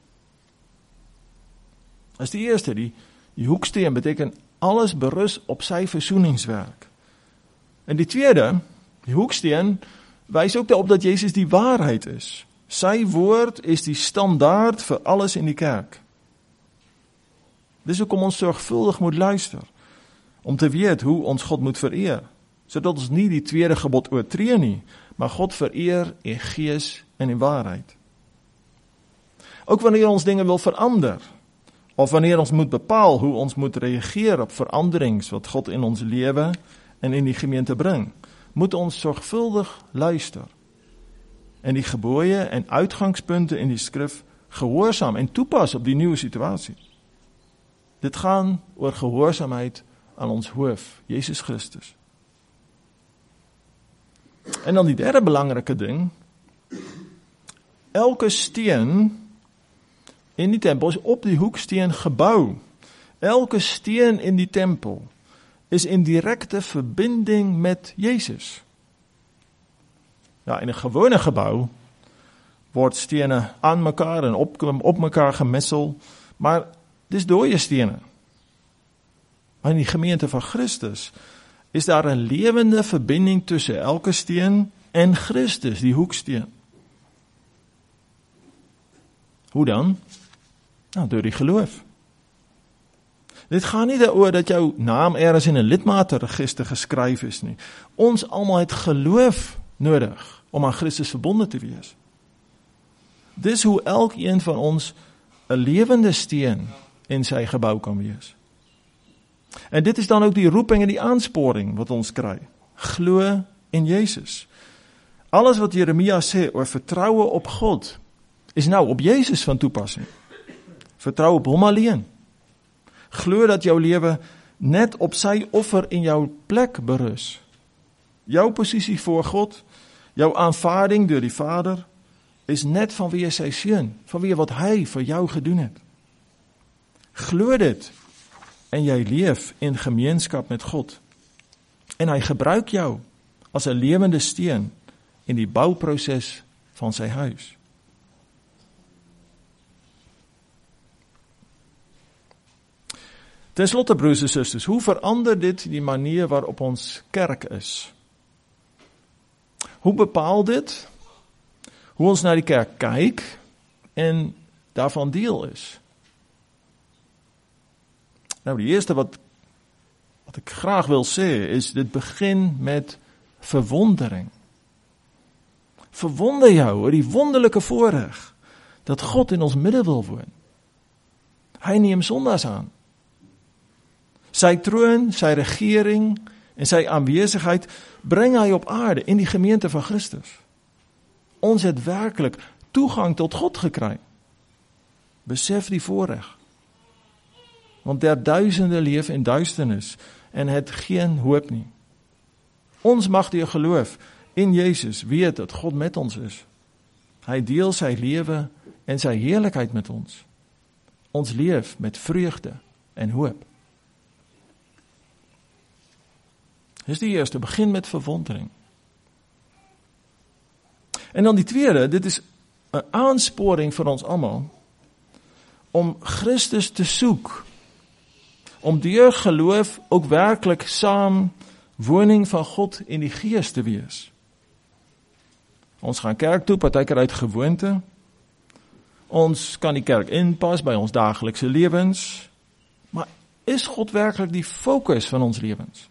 Speaker 1: Dat is die eerste, die, die hoeksteen beteken alles berus op sy versoeningswerk. En die tweede, die hoeksteen, wys ook daarop dat Jezus die waarheid is. Sy woord is die standaard vir alles in die kerk. Dis hoekom ons sorgvuldig moet luister, om te weet hoe ons God moet vereer, sodat ons nie die tweede gebod oortree nie, maar God vereer in gees en in waarheid. Ook wanneer ons dinge wil verander, of wanneer ons moet bepaal hoe ons moet reageer op veranderings wat God in ons lewe en in die gemeente bring, moet ons sorgvuldig luister en die gebooie en uitgangspunte in die skrif gehoorsaam en toepas op die nieuwe situasie. Dit gaan oor gehoorsaamheid aan ons hoof, Jezus Christus. En dan die derde belangrike ding, elke steen in die tempel is op die hoeksteen gebouw. Elke steen in die tempel is in directe verbinding met Jezus. Ja, in een gewone gebouw word stene aan mekaar en op, op mekaar gemessel, maar dis dooie stene. Maar in die gemeente van Christus is daar een lewende verbinding tussen elke steen en Christus, die hoeksteen. Hoe dan? Nou, door die geloof. Dit gaan nie daaroor dat jou naam ergens in een lidmatenregister geskryf is nie. Ons almal het geloof nodig om aan Christus verbonden te wees. Dis hoe elkeen van ons een lewende steen in sy gebouw kan wees. En dit is dan ook die roeping en die aansporing wat ons kry. Glo in Jezus. Alles wat Jeremia sê oor vertroue op God, is nou op Jezus van toepassing. Vertrou op hom alleen. Glo dat jou lewe net op sy offer in jou plek berus. Jou posisie voor God, jou aanvaarding deur die Vader, is net vanweë sy seun, vanweë wat hy vir jou gedoen het. Glo dit, en jy leef in gemeenskap met God. En hy gebruik jou as 'n lewende steen in die bouproses van sy huis. Ten slotte, broers en susters, hoe verander dit die manier waarop ons kerk is? Hoe bepaal dit hoe ons na die kerk kyk en daarvan deel is? Nou, die eerste wat, wat ek graag wil sê, is dit begin met verwondering. Verwonder jou oor die wonderlike voorreg, dat God in ons midden wil woon. Hy neem sondaars aan. Sy troon, sy regering en sy aanwesigheid bring hy op aarde in die gemeente van Christus. Ons het werklik toegang tot God gekry. Besef die voorreg. Want der duisende leef in duisternis en het geen hoop nie. Ons mag deur geloof in Jezus weet dat God met ons is. Hy deel sy lewe en sy heerlikheid met ons. Ons leef met vreugde en hoop. Dis die eerste, begin met verwondering. En dan die tweede, dit is 'n aansporing vir ons almal om Christus te soek, om deur geloof ook werklik saam woning van God in die Gees te wees. Ons gaan kerk toe, partykeer uit gewoonte. Ons kan die kerk inpas by ons daaglikse lewens. Maar is God werklik die fokus van ons lewens?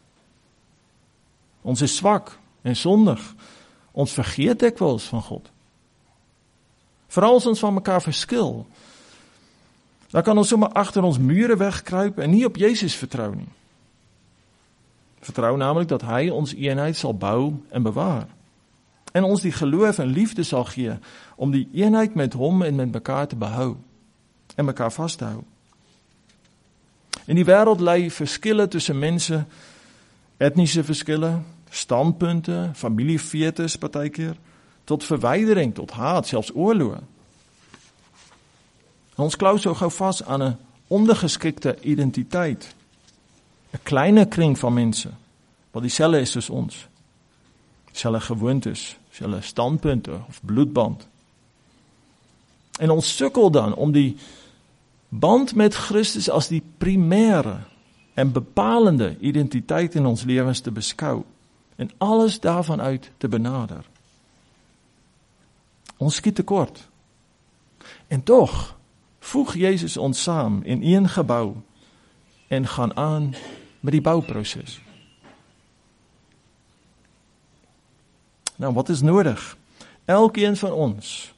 Speaker 1: Ons is swak en sondig. Ons vergeet dikwels van God. Veral as ons van mekaar verskil, dan kan ons sommer agter ons mure wegkruip en nie op Jezus vertrou nie. Vertrou namelijk dat hy ons eenheid sal bou en bewaar. En ons die geloof en liefde sal gee om die eenheid met hom en met mekaar te behou en mekaar vast te hou. In die wêreld lê verskille tussen mense, etniese verskille, standpunte, familiefetes partykeer, tot verwydering, tot haat, selfs oorloë. Ons klou so gou vas aan 'n ondergeskikte identiteit, 'n kleiner kring van mense, wat dieselfde is soos ons, dieselfde gewoontes, dieselfde standpunte of bloedband. En ons sukkel dan om die band met Christus as die primêre en bepalende identiteit in ons lewens te beskou en alles daarvan uit te benader. Ons skiet tekort. En tog voeg Jezus ons saam in een gebou en gaan aan met die bouproses. Nou, wat is nodig? Elkeen van ons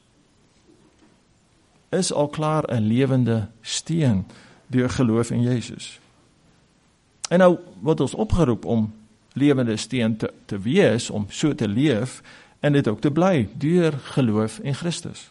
Speaker 1: is al klaar 'n lewende steen deur geloof in Jezus. En nou word ons opgeroep om lewende steen te, te wees, om so te leef en dit ook te bly deur geloof in Christus.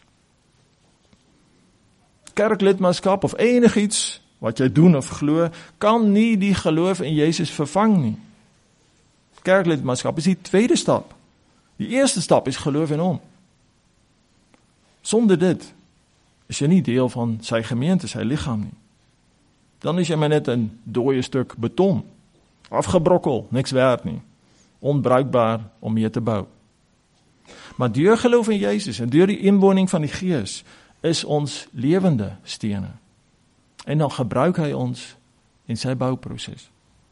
Speaker 1: Kerklidmaatskap of enigiets wat jy doen of glo, kan nie die geloof in Jezus vervang nie. Kerklidmaatskap is die tweede stap. Die eerste stap is geloof in hom. Sonder dit is jy nie deel van sy gemeente, sy liggaam nie. Dan is jy maar net 'n dooie stuk beton, afgebrokkel, niks werd nie, onbruikbaar om mee te bou. Maar deur geloof in Jezus en deur die inwoning van die Gees is ons lewende stene. En dan gebruik hy ons in sy bouproses.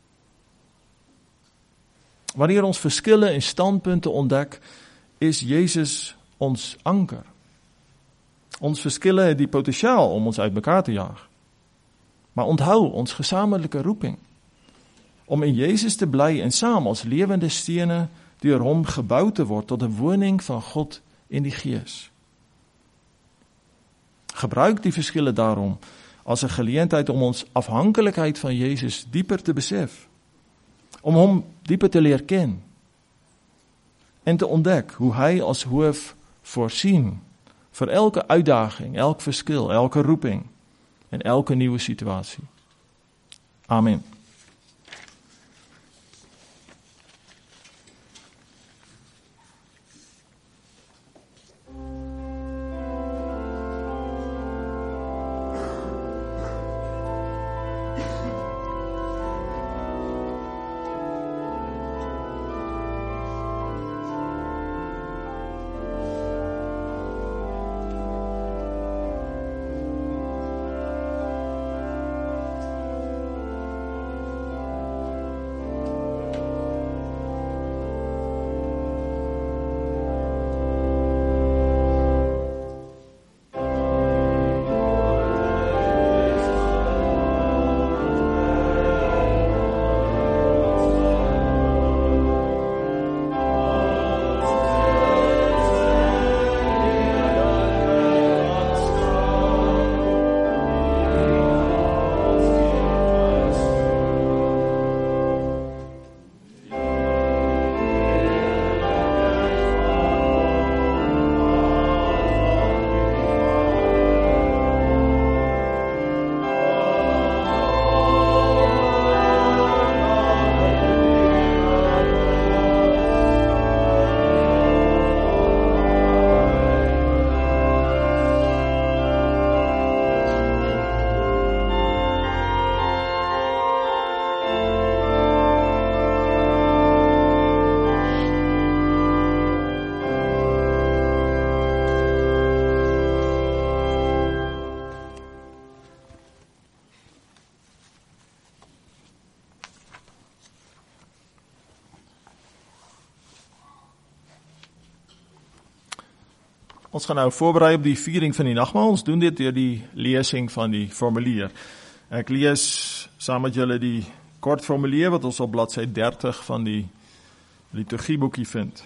Speaker 1: Wanneer ons verskille en standpunte ontdek, is Jezus ons anker. Ons verskille het die potentiaal om ons uit mekaar te jaag. Maar onthou ons gesamentlike roeping, om in Jezus te bly en saam als lewende stene deur hom gebou te word tot 'n woning van God in die Gees. Gebruik die verskille daarom as 'n geleentheid om ons afhanklikheid van Jezus dieper te besef, om hom dieper te leer ken en te ontdek hoe hy as hoof voorsien vir elke uitdaging, elk verskil, elke roeping en elke nuwe situasie. Amen. Ons gaan nou voorberei op die viering van die nagmaal. Ons doen dit deur die lesing van die formulier. Ek lees saam met julle die kort formulier wat ons op bladsy dertig van die liturgieboekie vind.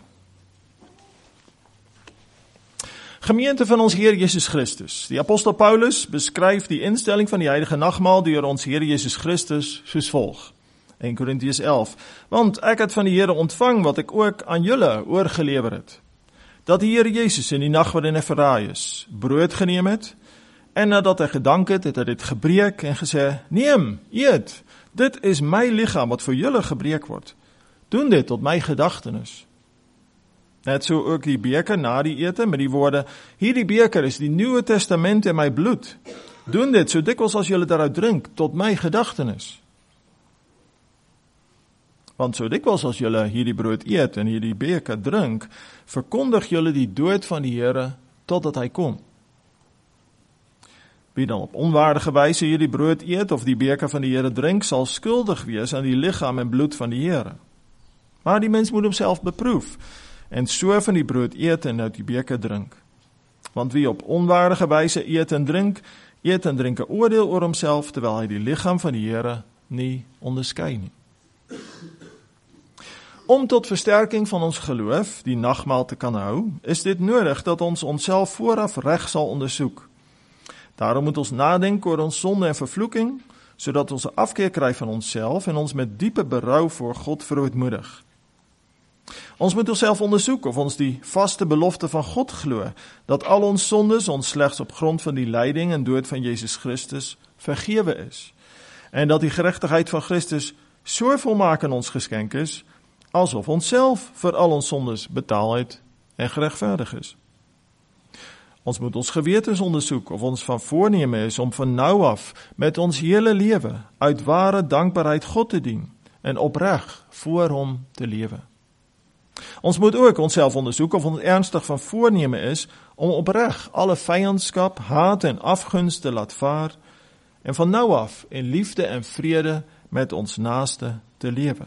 Speaker 1: Gemeente van ons Heer Jesus Christus. Die apostel Paulus beskryf die instelling van die heilige nagmaal deur ons Heer Jesus Christus soos volg. Eerste Korintiërs elf. Want ek het van die Here ontvang wat ek ook aan julle oorgelewer het. Dat die Here Jesus in die nag waarin hy verraai is, brood geneem het, en nadat hy gedank het, het hy dit gebreek en gesê, neem, eet, dit is my liggaam wat vir julle gebreek word. Doen dit tot my gedagtenis. Net so ook die beker na die ete met die woorde, hierdie beker is die Nuwe Testament in my bloed. Doen dit so dikwels as julle daaruit drink, tot my gedagtenis. Want so dikwels as julle hierdie brood eet en hierdie beker drink, verkondig julle die dood van die Here totdat hy kom. Wie dan op onwaardige wyse hierdie brood eet of die beker van die Here drink, sal skuldig wees aan die liggaam en bloed van die Here. Maar die mens moet homself beproef en so van die brood eet en uit die beker drink. Want wie op onwaardige wyse eet en drink, eet en drink 'n oordeel oor homself, terwyl hy die liggaam van die Here nie onderskei nie. Om tot versterking van ons geloof die nagmaal te kan hou, is dit nodig dat ons onsself vooraf reg sal ondersoek. Daarom moet ons nadenk oor ons sonde en vervloeking, sodat ons 'n afkeer kry van onsself en ons met diepe berou voor God verootmoedig. Ons moet onsself ondersoek of ons die vaste belofte van God glo, dat al ons sondes ons slegs op grond van die lyding en dood van Jesus Christus vergewe is, en dat die geregtigheid van Christus so volmaak aan ons geskenk is, asof ons self vir al ons sondes betaal het en geregverdig is. Ons moet ons gewetens ondersoek of ons van voorneme is om van nou af met ons hele lewe uit ware dankbaarheid God te dien en opreg voor hom te lewe. Ons moet ook onsself ondersoek of ons ernstig van voorneme is om opreg alle vyandskap, haat en afgunst te laat vaar en van nou af in liefde en vrede met ons naaste te lewe.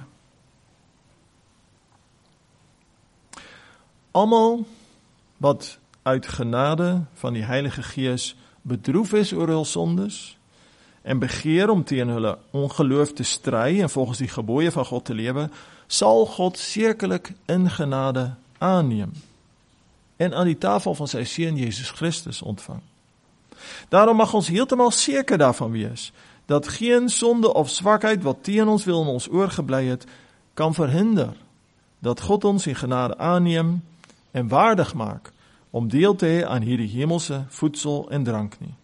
Speaker 1: Almal wat uit genade van die Heilige Gees bedroef is oor hul sondes en begeer om teen hulle ongeloof te stry en volgens die gebooie van God te lewe, sal God sekerlik in genade aanneem en aan die tafel van sy Seun Jesus Christus ontvang. Daarom mag ons heeltemal seker daarvan wees, dat geen sonde of swakheid wat teen ons wil in ons oorgebly het, kan verhinder dat God ons in genade aanneem en waardig maak om deel te hê aan hierdie hemelse voedsel en drank nie.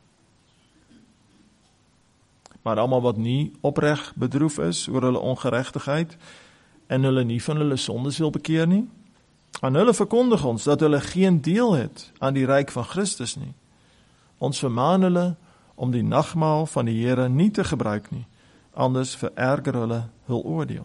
Speaker 1: Maar almal wat nie opreg bedroef is oor hulle ongeregtigheid en hulle nie van hulle sondes wil bekeer nie, aan hulle verkondig ons dat hulle geen deel het aan die ryk van Christus nie. Ons vermaan hulle om die nagmaal van die Here nie te gebruik nie, anders vererger hulle hul oordeel.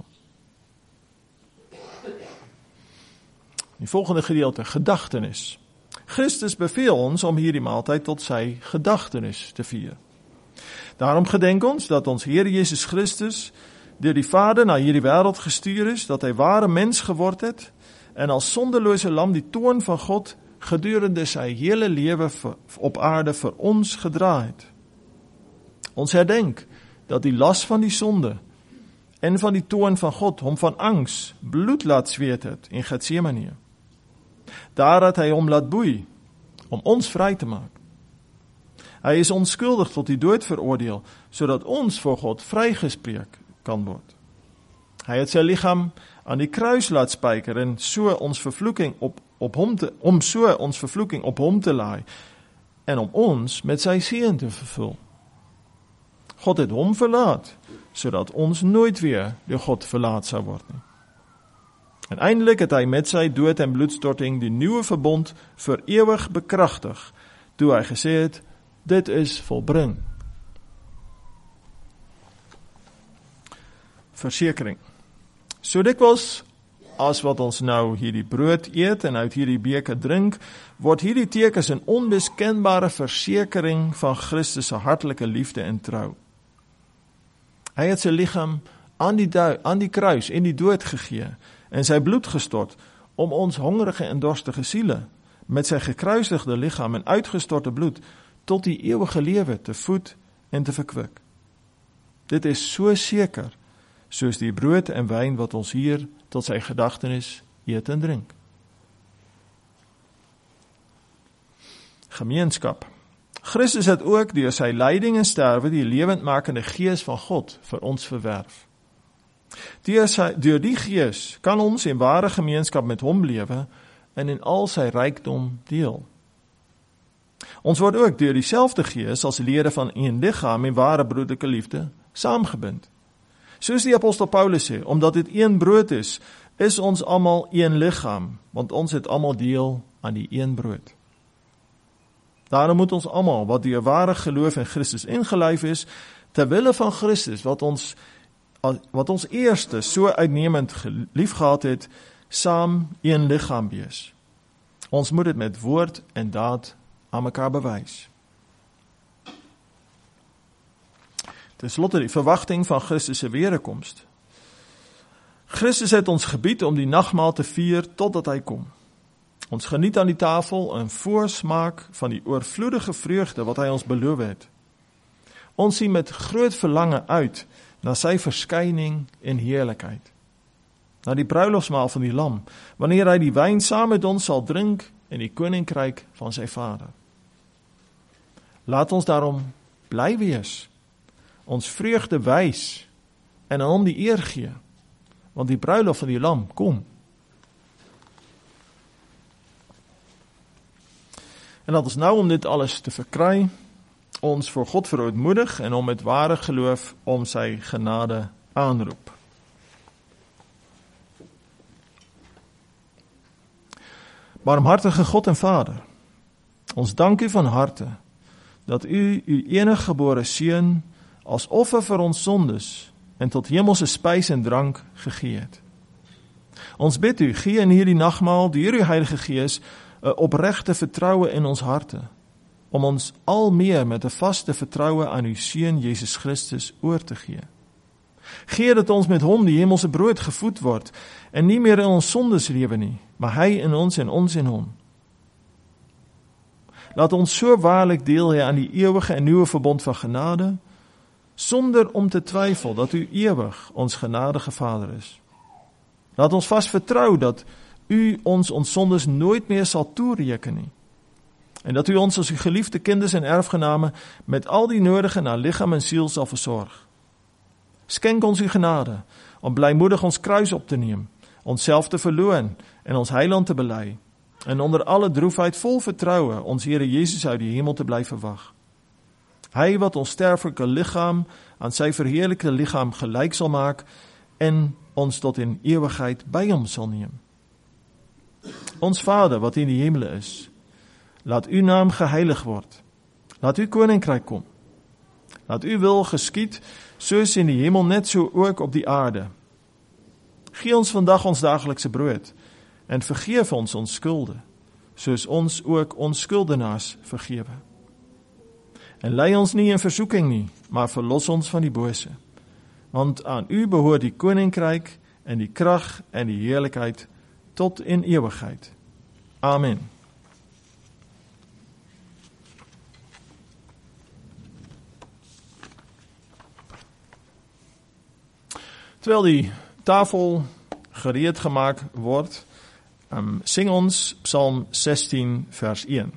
Speaker 1: Die volgende gedeelte, gedagtenis. Christus beveel ons om hierdie maaltyd tot sy gedagtenis te vier. Daarom gedenk ons dat ons Here Jesus Christus deur die Vader na hierdie wêreld gestuur is, dat hy ware mens geword het en as sondelose lam die toorn van God gedurende sy hele lewe op aarde vir ons gedra het. Ons herdenk dat die las van die sonde en van die toorn van God hom van angs bloed laat sweet het in Getsemane. Daar het hy hom laat boei om ons vry te maak. Hy is onskuldig tot die dood veroordeel, sodat ons voor God vrygespreek kan word. Hy het sy liggaam aan die kruis laat spyker en so ons vervloeking op, op hom te, om so ons vervloeking op hom te laai en om ons met sy seën te vervul. God het hom verlaat, sodat ons nooit weer deur God verlaat sou word nie. En eindelik het hy met sy dood en bloedstorting die nuwe verbond vir ewig bekragtig, toe hy gesê het, dit is volbring. Versekering. So dikwels as wat ons nou hierdie brood eet en uit hierdie beker drink, word hierdie tekens 'n onmiskenbare versekering van Christus se hartlike liefde en trou. Hy het sy liggaam aan die, du- aan die kruis en die dood gegee en sy bloed gestort om ons hongerige en dorstige siele met sy gekruisigde liggaam en uitgestorte bloed, tot die eeuwige lewe te voed en te verkwik. Dit is so seker, soos die brood en wyn wat ons hier tot sy gedagtenis eet en drink. Gemeenskap. Christus het ook deur sy lyding en sterwe die lewendmakende gees van God vir ons verwerf. Deur, sy, deur die gees kan ons in ware gemeenskap met hom lewe en in al sy rykdom deel. Ons word ook deur dieselfde gees as lede van een liggaam en ware broederlike liefde saamgebind. Soos die apostel Paulus sê, omdat dit een brood is, is ons almal een liggaam, want ons het almal deel aan die een brood. Daarom moet ons almal, wat deur ware geloof in Christus ingelyf is, ter wille van Christus, wat ons, wat ons eerste so uitnemend liefgehad het, saam een liggaam wees. Ons moet dit met woord en daad aan mekaar bewys. Ten slotte die verwagting van Christus se wederkoms. Christus het ons gebied om die nagmaal te vier totdat hy kom. Ons geniet aan die tafel 'n voorsmaak van die oorvloedige vreugde wat hy ons beloof het. Ons sien met groot verlange uit na sy verskyning in heerlikheid. Na die bruilofsmaal van die Lam, wanneer hy die wyn saam met ons sal drink in die koninkryk van sy Vader. Laat ons daarom bly wees, ons vreugde wys en aan hom die eer gee, want die bruilof van die Lam kom. En dat ons nou om dit alles te verkry, ons voor God verootmoedig en om met ware geloof om sy genade aanroep. Barmhartige God en Vader, ons dank u van harte, dat u uw enige gebore seun as offer vir ons sondes en tot hemelse spys en drank gegee het. Ons bid u, gee in hierdie nagmaal deur uw Heilige Gees 'n opregte vertroue in ons harte, om ons al meer met 'n vaste vertroue aan uw Seun Jesus Christus oor te gee. Gee dat ons met hom die hemelse brood gevoed word en nie meer in ons sondes lewe nie, maar hy in ons en ons in hom. Laat ons so waarlik deel hê aan die ewige en nuwe verbond van genade, sonder om te twyfel dat u ewig ons genadige Vader is. Laat ons vast vertrou dat u ons ons sondes nooit meer sal toereken nie, en dat u ons as uw geliefde kinders en erfgename met al die nodige na liggaam en siel sal versorg. Skenk ons uw genade, om blymoedig ons kruis op te neem, onsself te verloon en ons heiland te bely, en onder alle droefheid vol vertroue ons Here Jezus uit die hemel te bly verwag. Hy wat ons sterflike liggaam aan sy verheerlikte liggaam gelyk sal maak en ons tot in ewigheid by hom sal neem. Ons Vader wat in die hemele is, laat uw naam geheilig word. Laat uw koninkryk kom. Laat uw wil geskied, soos in die hemel net so ook op die aarde. Gee ons vandag ons daaglikse brood en vergeef ons ons skulde, soos ons ook ons skuldenaars vergewe. En lei ons nie in versoeking nie, maar verlos ons van die bose. Want aan u behoort die koninkryk en die krag en die heerlikheid tot in ewigheid. Amen. Terwyl die tafel gereed gemaak word, um, sing ons Psalm sestien vers een.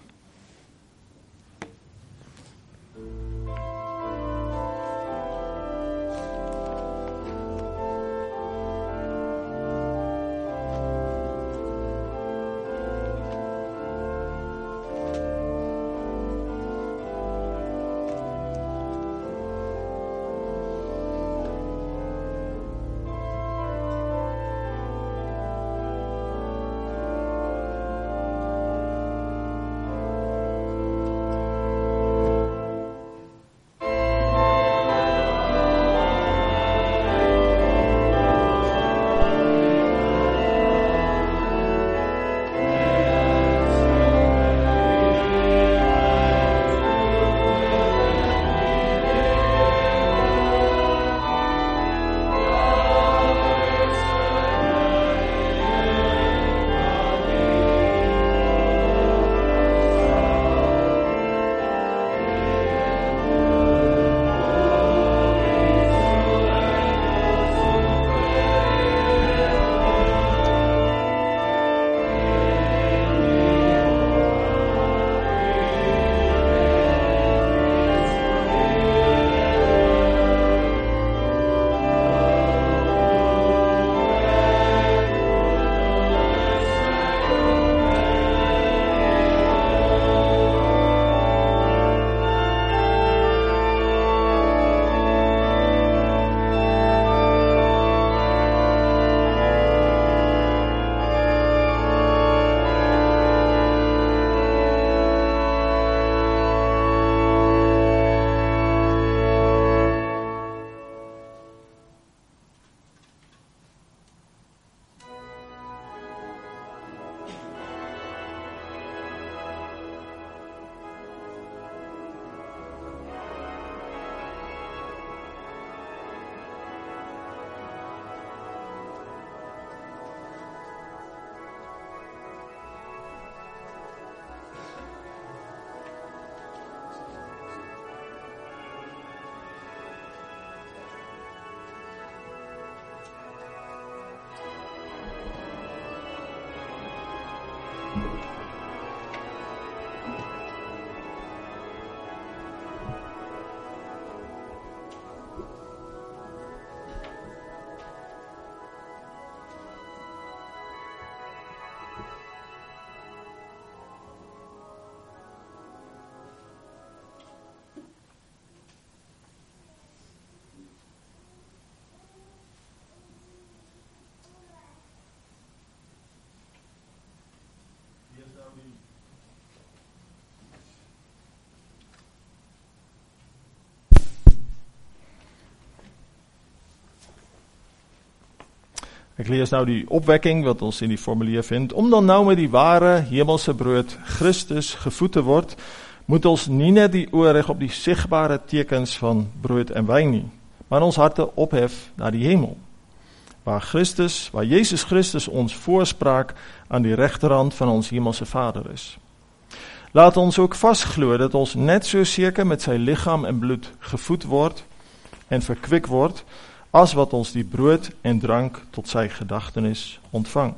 Speaker 1: Ek lees nou die opwekking wat ons in die formulier vind. Om dan nou met die ware hemelse brood Christus gevoed te word, moet ons nie net die oë rig op die sigbare tekens van brood en wyn nie, maar ons harte ophef na die hemel, waar Christus, waar Jezus Christus ons voorspraak aan die regterhand van ons hemelse Vader is. Laat ons ook vasglo dat ons net so seker met sy liggaam en bloed gevoed word en verkwik word, as wat ons die brood en drank tot sy gedagtenis ontvang.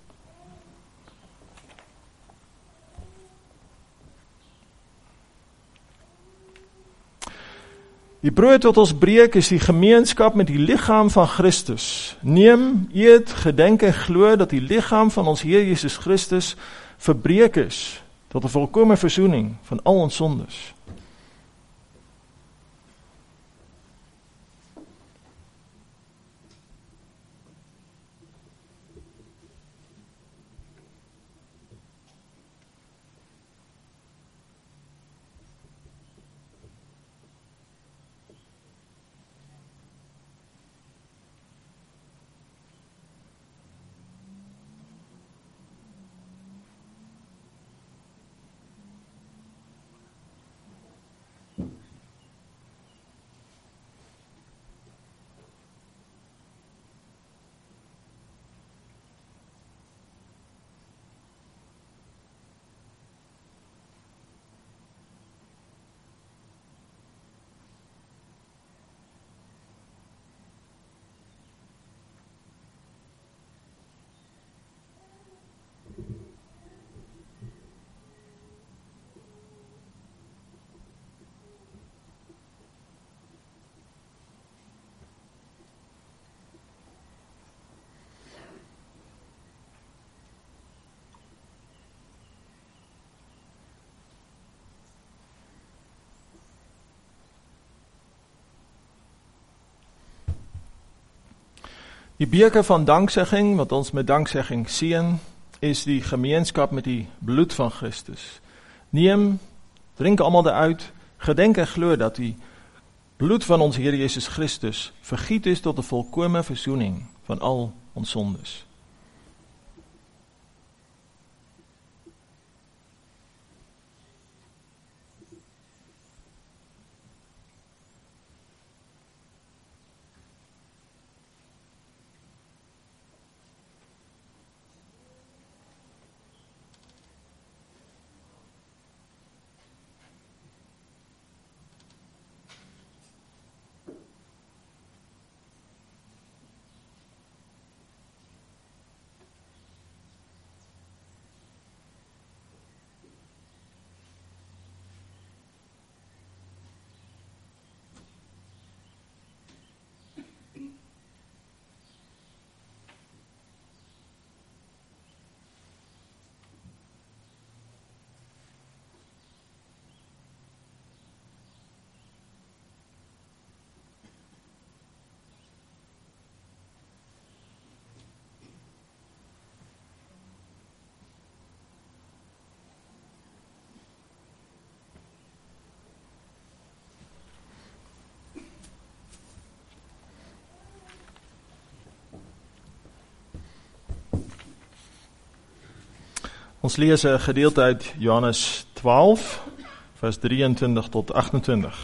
Speaker 1: Die brood wat ons breek is die gemeenskap met die liggaam van Christus. Neem, eet, gedenk en glo dat die liggaam van ons Heer Jesus Christus verbreek is tot 'n volkomme verzoening van al ons sondes. Die beker van danksegging, wat ons met danksegging seën, is die gemeenskap met die bloed van Christus. Neem, drink almal daaruit, gedenk en glo dat die bloed van ons Here Jesus Christus vergiet is tot 'n volkome verzoening van al ons sondes. Ons lees 'n gedeelte uit Johannes twaalf, vers drieëntwintig tot agtentwintig.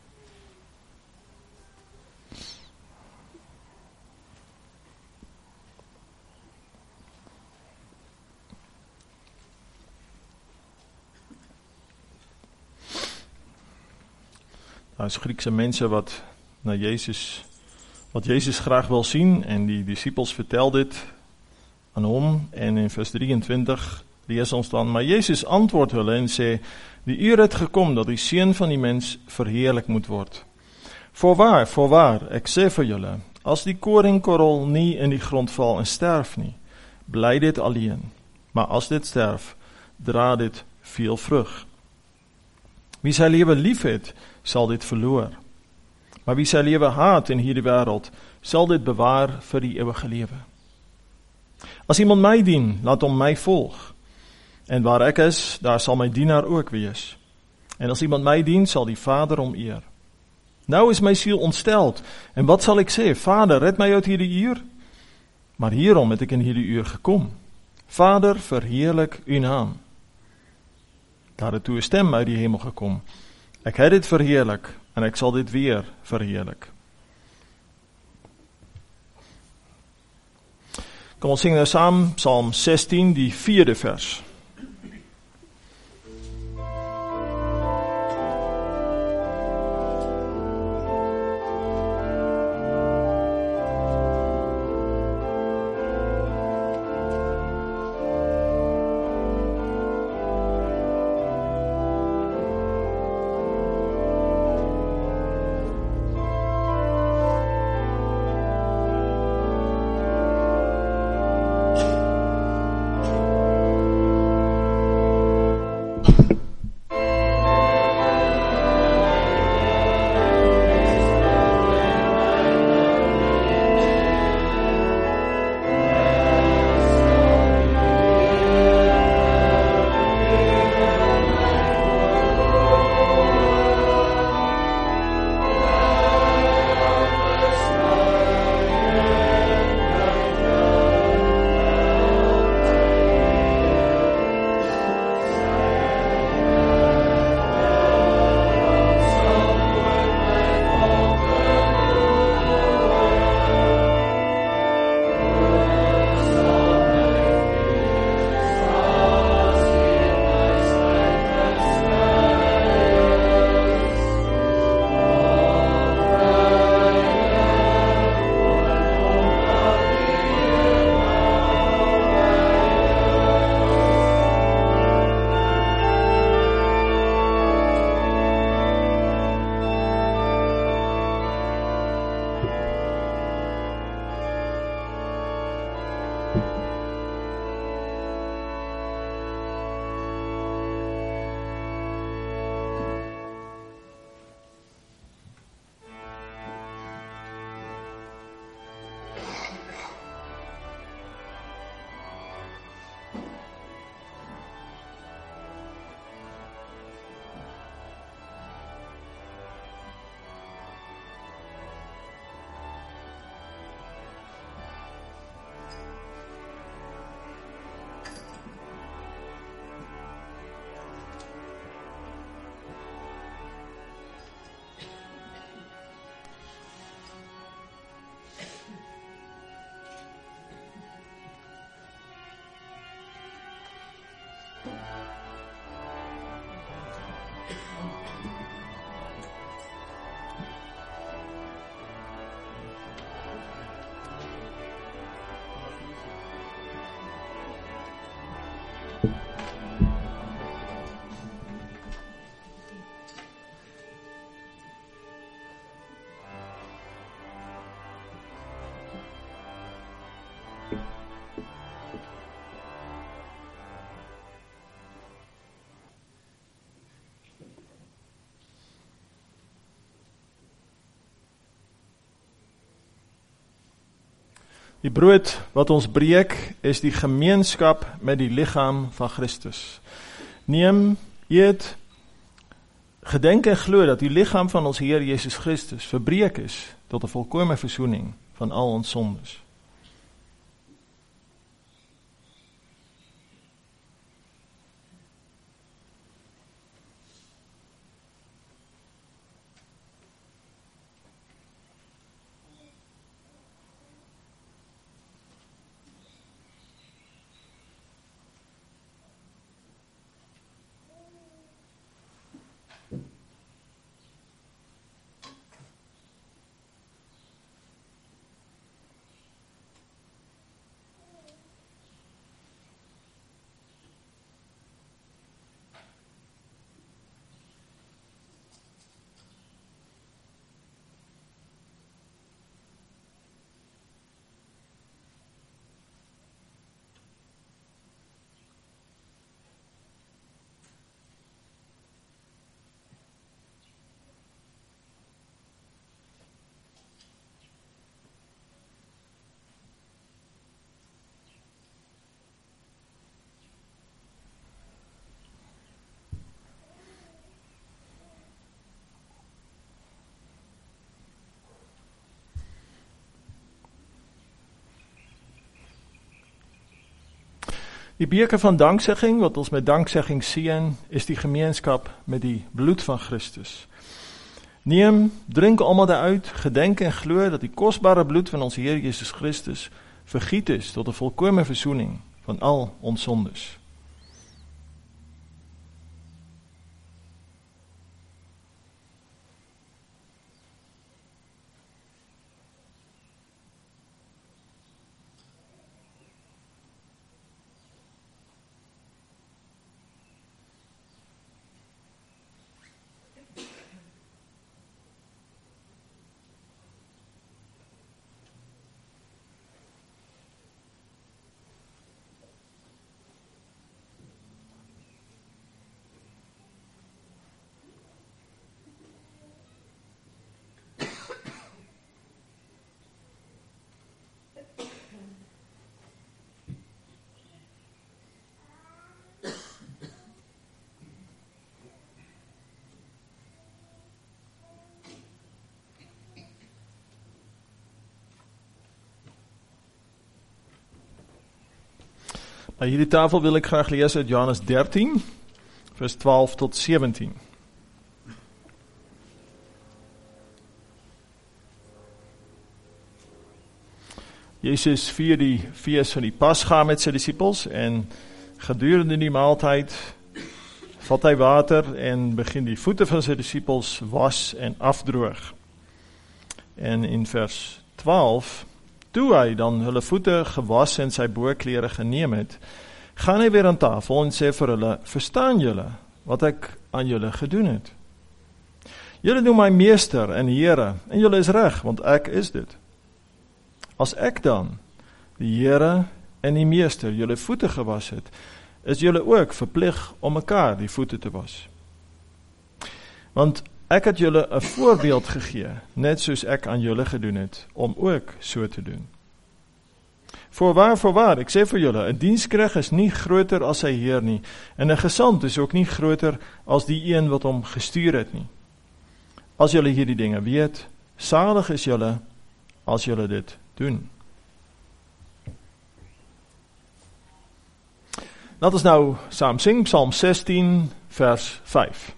Speaker 1: Daar is Griekse mense wat na Jezus, wat Jezus graag wil sien, en die disippels vertel dit aan hom, en in vers drieëntwintig lees ons dan, maar Jezus antwoord hulle en sê, die uur het gekom dat die seun van die mens verheerlik moet word. Voorwaar, voorwaar, ek sê vir julle, as die koringkorrel nie in die grond val en sterf nie, bly dit alleen, maar as dit sterf, dra dit veel vrug. Wie sy lewe lief het, sal dit verloor, maar wie sy lewe haat in hierdie wêreld, sal dit bewaar vir die ewige lewe. As iemand my dien, laat hom my volg, en waar ek is, daar sal my dienaar ook wees. En as iemand my dien, sal die Vader hom eer. Nou is my siel ontsteld, en wat sal ek sê? Vader, red my uit hierdie uur? Maar hierom het ek in hierdie uur gekom. Vader, verheerlik u naam. Daar het toe 'n stem uit die hemel gekom. Ek het dit verheerlik en ek sal dit weer verheerlik. Kom ons sing nou saam Psalm sestien, die vierde vers. Die brood wat ons breek is die gemeenskap met die liggaam van Christus. Neem, eet, gedenk en glo dat die liggaam van ons Heer Jesus Christus verbreek is tot 'n volkome verzoening van al ons sondes. Die beker van danksegging, wat ons met danksegging seën, is die gemeenskap met die bloed van Christus. Neem, drink almal daaruit, gedenk en glo dat die kosbare bloed van ons Here Jesus Christus vergiet is tot 'n volkome verzoening van al ons sondes. By hierdie tafel wil ek graag lees uit Johannes dertien, vers twaalf tot sewentien. Jezus vier die fees van die Pasga met sy disippels en gedurende die maaltyd vat hy water en begin die voete van sy disippels was en afdroog. En in vers twaalf, toe hy dan hulle voete gewas en sy boklere geneem het, gaan hy weer aan tafel en sê vir hulle, verstaan julle wat ek aan julle gedoen het? Julle noem my meester en Here, en julle is reg, want ek is dit. As ek dan, die Here en die meester, julle voete gewas het, is julle ook verplig om mekaar die voete te was. Want ek het julle 'n voorbeeld gegee, net soos ek aan julle gedoen het, om ook so te doen. Voorwaar, voorwaar, ek sê vir julle, 'n diensknegt is nie groter as sy heer nie, en 'n gesant is ook nie groter as die een wat hom gestuur het nie. As julle hierdie dinge weet, salig is julle, as julle dit doen. Laat ons nou saam sing, Psalm sestien, vers vyf.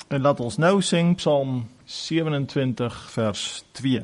Speaker 1: En laat ons nou sing Psalm sevenentwintig vers twee.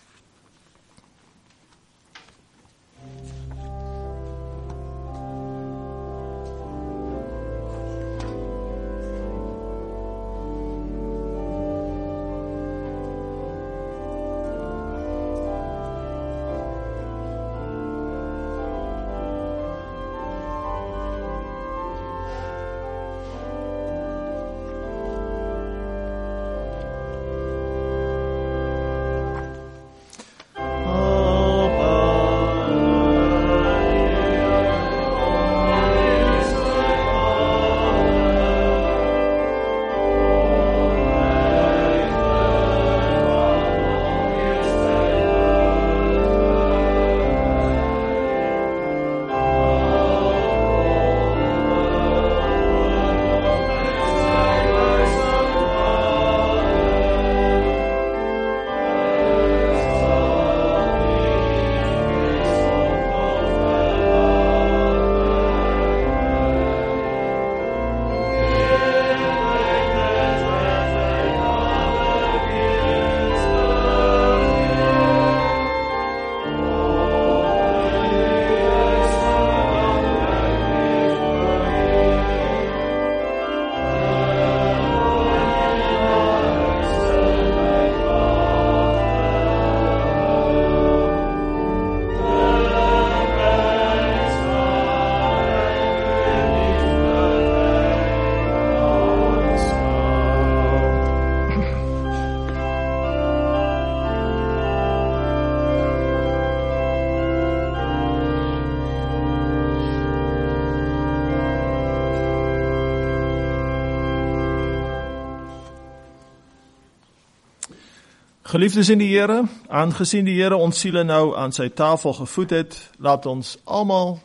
Speaker 1: Geliefdes in die Here, aangesien die Here ons siele nou aan sy tafel gevoed het, laat ons almal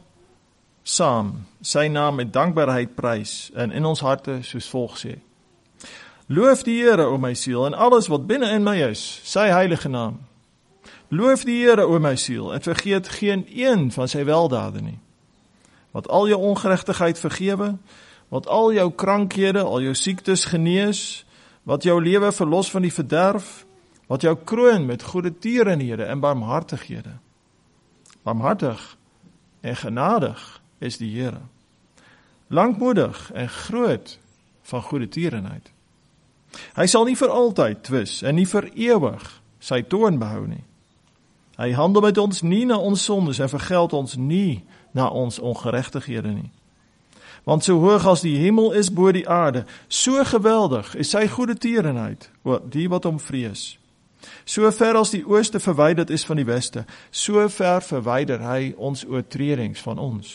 Speaker 1: saam sy naam met dankbaarheid prys en in ons harte soos volg sê. Loof die Here, o my siel, en alles wat binne in my is, sy heilige naam. Loof die Here, o my siel, en vergeet geen een van sy weldade nie. Wat al jou ongerechtigheid vergewe, wat al jou krankhede, al jou siektes genees, wat jou lewe verlos van die verderf, wat jou kroon met goeie tierenhede en barmhartighede. Barmhartig en genadig is die Here. Langmoedig en groot van goeie tierenheid. Hy sal nie vir altyd twis en nie vir ewig sy toorn behou nie. Hy handel met ons nie na ons sondes en vergeld ons nie na ons ongerechtighede nie. Want so hoog as die hemel is bo die aarde, so geweldig is sy goeie tierenheid oor die wat hom vrees. So ver as die ooste verwyderd is van die weste, so ver verwyder hy ons oortredings van ons.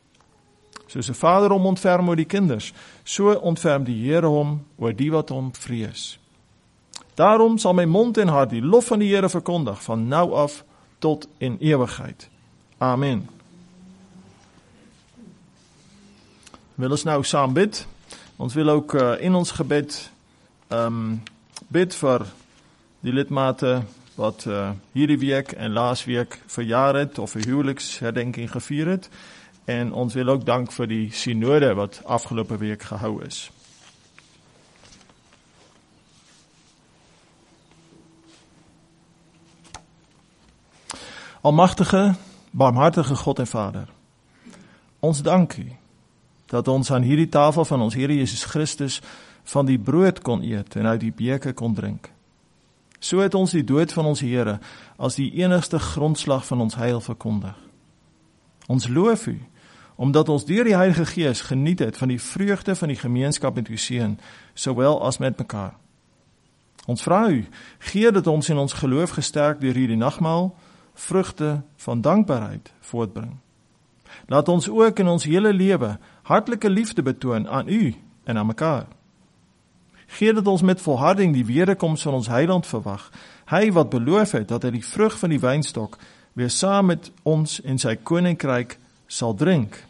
Speaker 1: Soos 'n vader hom ontferm oor die kinders, so ontferm die Here hom oor die wat hom vrees. Daarom sal my mond en hart die lof van die Here verkondig, van nou af tot in ewigheid. Amen. Wil ons nou saam bid. Ons wil ook uh, in ons gebed um, bid vir die lidmate wat uh, hierdie week en laas week verjaar het of 'n huweliksherdenking gevier het. En ons wil ook dank vir die synode wat afgelope week gehou is. Almagtige, barmhartige God en Vader, ons dank U dat ons aan hierdie tafel van ons Here Jesus Christus van die brood kon eet en uit die beker kon drink. So het ons die dood van ons Here as die enigste grondslag van ons heil verkondig. Ons loof U, omdat ons deur die Heilige Gees geniet het van die vreugde van die gemeenskap met U Seun, sowel as met mekaar. Ons vra U, gee dat ons in ons geloof gesterk deur hierdie nagmaal vrugte van dankbaarheid voortbring. Laat ons ook in ons hele lewe hartlike liefde betoon aan U en aan mekaar. Gee dat ons met volharding die wederkoms van ons Heiland verwag, hy wat beloof het dat hy die vrug van die wynstok weer saam met ons in sy koninkryk sal drink.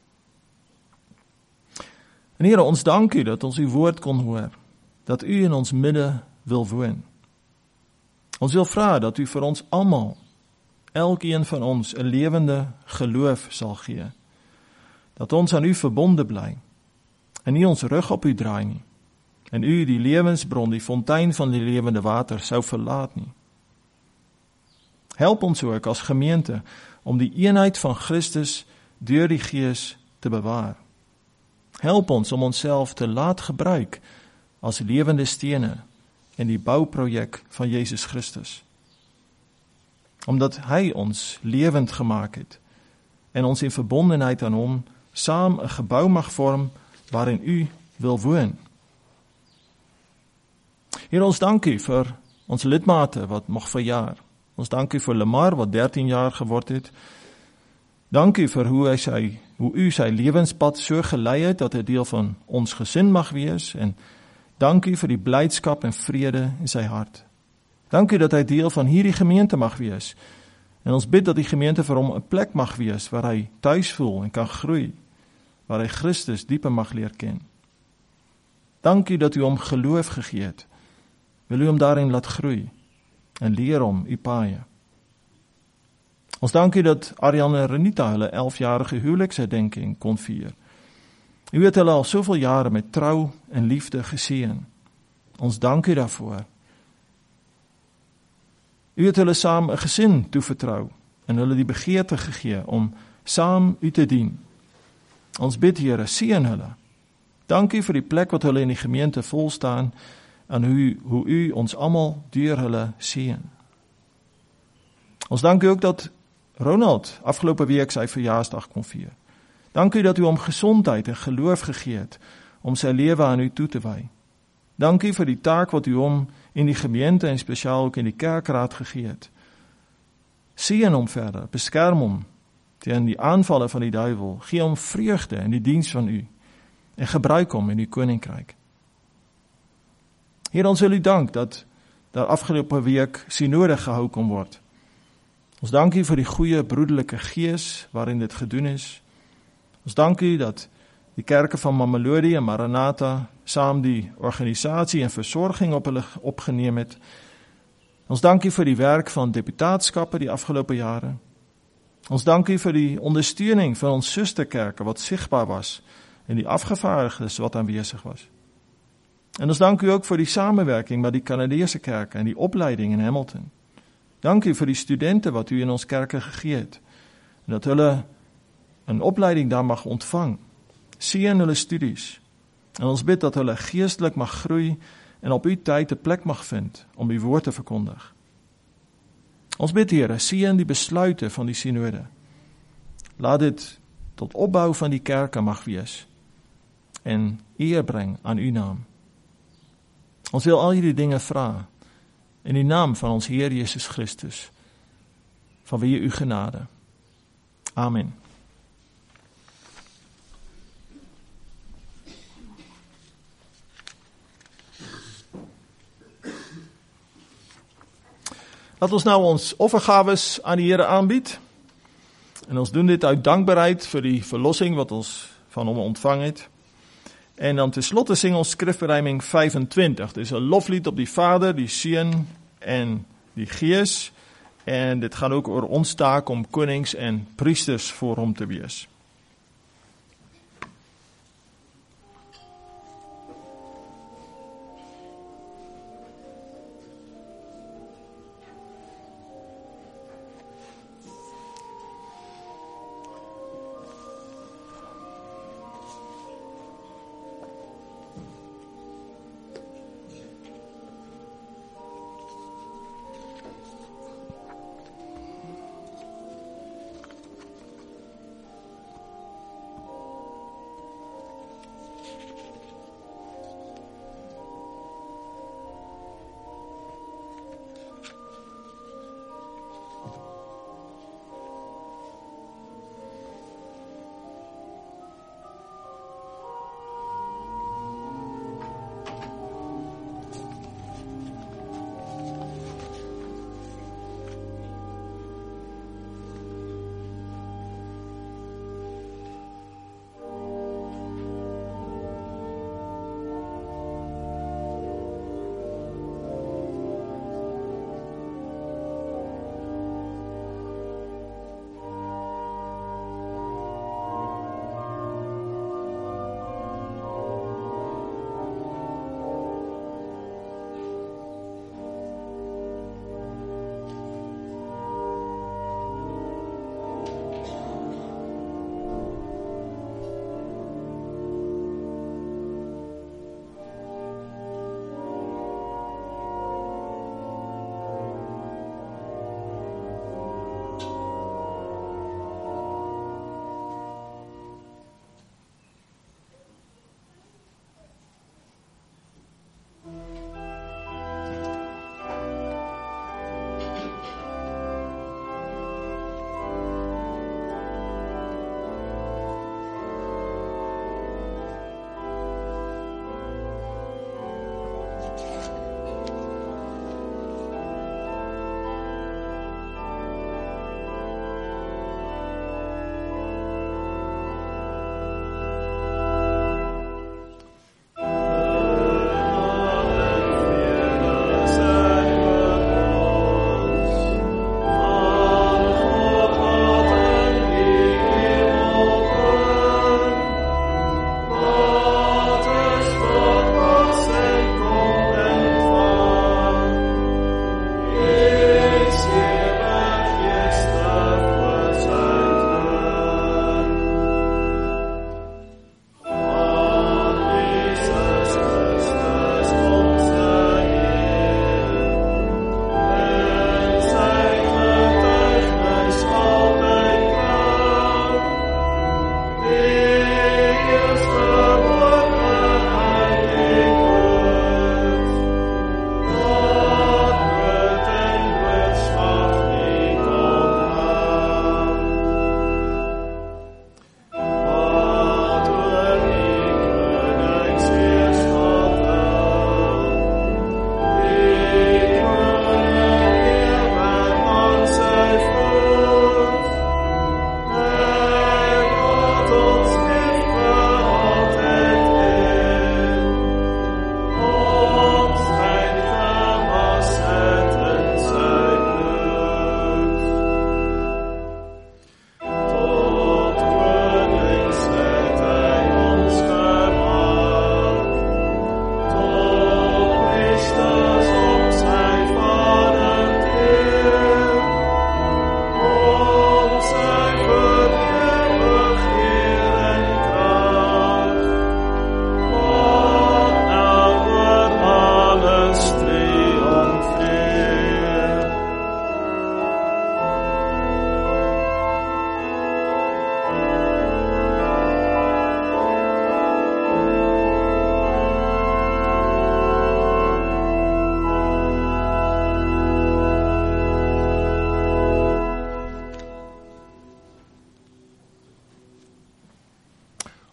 Speaker 1: En Here, ons dank U dat ons U woord kon hoor, dat U in ons midde wil woon. Ons wil vra dat U vir ons almal, elkeen van ons, 'n lewende geloof sal gee, dat ons aan U verbonde bly, en nie ons rug op U draai nie, en u die lewensbron, die fontein van die lewende water, sou verlaat nie. Help ons ook as gemeente om die eenheid van Christus deur die Gees te bewaar. Help ons om onsself te laat gebruik as lewende stene in die bouprojek van Jesus Christus. Omdat hy ons lewend gemaak het en ons in verbondenheid aan hom saam 'n gebou mag vorm waarin u wil woon. Here, ons dank u vir ons lidmate wat mag verjaar. Ons dank u vir Lamar wat dertien jaar geword het. Dank u vir hoe hy sy, hoe u sy lewenspad so gelei het dat hy deel van ons gesin mag wees, en dank u vir die blydskap en vrede in sy hart. Dank u dat hy deel van hierdie gemeente mag wees, en ons bid dat die gemeente vir hom 'n plek mag wees waar hy tuis voel en kan groei, waar hy Christus dieper mag leer ken. Dank u dat u hom geloof gegee het. Wil u hom daarin laat groei en leer hom u paaie. Ons dank u dat Arjan en Renita hulle elfjarige huweliksherdenking kon vier. U het hulle al soveel jare met trou en liefde geseën. Ons dank u daarvoor. U het hulle saam 'n gesin toevertrou en hulle die begeerte gegee om saam u te dien. Ons bid, Here, seën hulle. Dank u vir die plek wat hulle in die gemeente vol staan en hoe, hoe u ons almal deur hulle seën. Ons dank u ook dat Ronald afgelope week sy verjaarsdag kon vier. Dank u dat u hom gesondheid en geloof gegee het om sy lewe aan u toe te wy. Dank u vir die taak wat u hom in die gemeente en spesiaal ook in die kerkraad gegee het. Seën hom verder, beskerm hom teen die aanvalle van die duiwel, gee hom vreugde in die diens van u en gebruik hom in uw koninkryk. Here, ons wil u dank dat daar afgelope week synode gehou kon word. Ons dank u vir die goeie broederlike gees waarin dit gedoen is. Ons dank u dat die kerke van Mamelodi en Maranatha saam die organisasie en versorging op hulle opgeneem het. Ons dank u vir die werk van deputaatskappe die afgelope jare. Ons dank u vir die ondersteuning van ons susterkerke wat sigbaar was en die afgevaardigdes wat aanwesig was. En ons dank u ook vir die samewerking met die Kanadese kerke en die opleiding in Hamilton. Dank u vir die studente wat u in ons kerke gegee het, en dat hulle 'n opleiding daar mag ontvang. Seën hulle studies, en ons bid dat hulle geestelik mag groei en op u tyd 'n plek mag vind om uw woord te verkondig. Ons bid, Here, seën die besluite van die synode. Laat dit tot opbou van die kerke mag wees en eer bring aan uw naam. Ons wil al hierdie dinge vra in die naam van ons Heer Jesus Christus, van wie u genade. Amen. Laat ons nou ons offergawes aan die Here aanbied. En ons doen dit uit dankbaarheid vir die verlossing wat ons van hom ontvang het. En dan tenslotte sing ons skrifberuiming vyfentwintig. Dit is 'n loflied op die Vader, die Seun en die Gees. En dit gaan ook oor ons taak om konings en priesters voor hom te wees.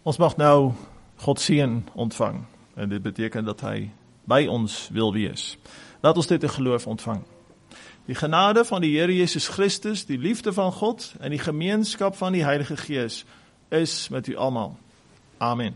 Speaker 1: Ons mag nou God seën ontvang. En dit beteken dat hy by ons wil wees. Laat ons dit in geloof ontvang. Die genade van die Here Jesus Christus, die liefde van God en die gemeenskap van die Heilige Gees is met u almal. Amen.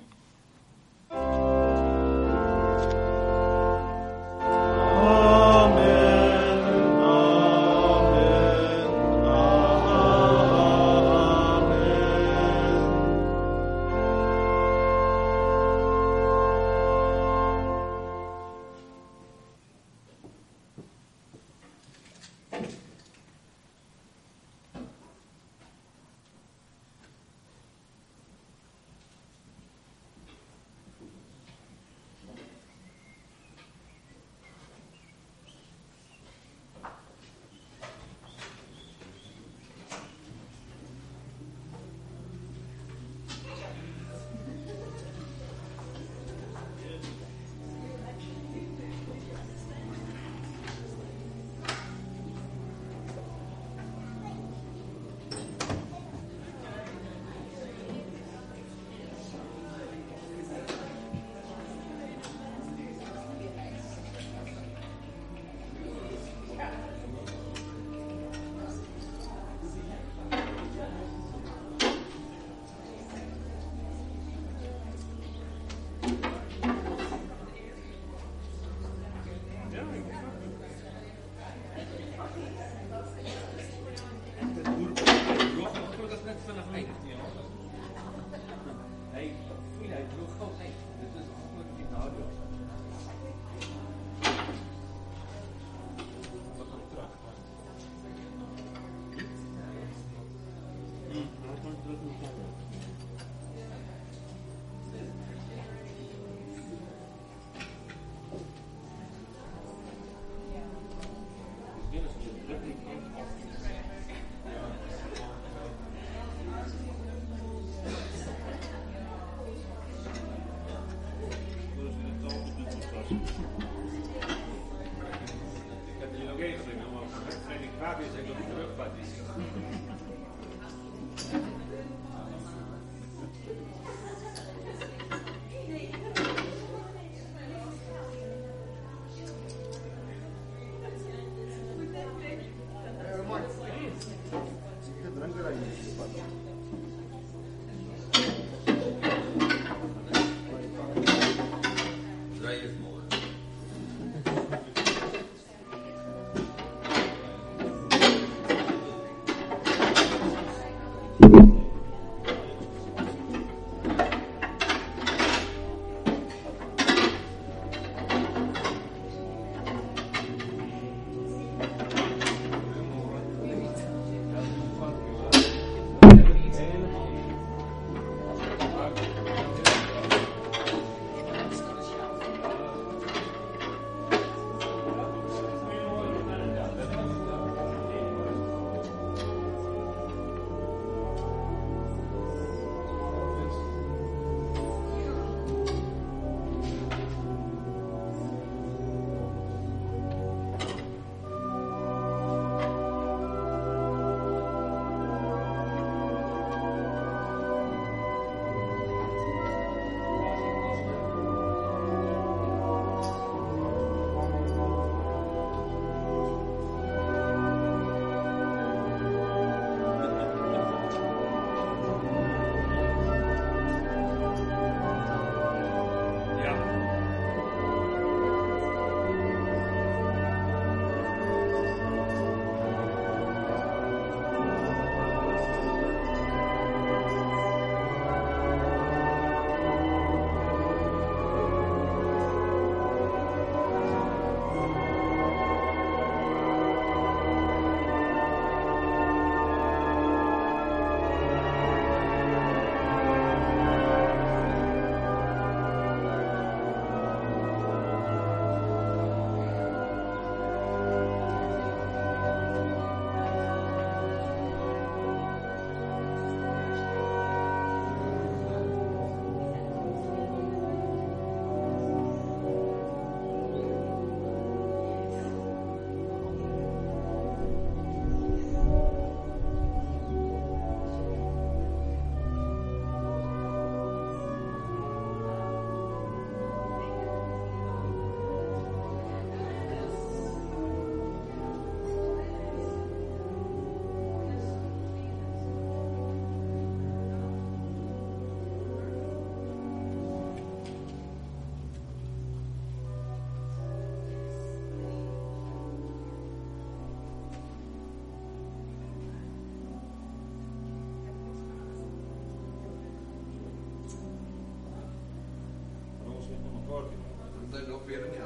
Speaker 2: weer in die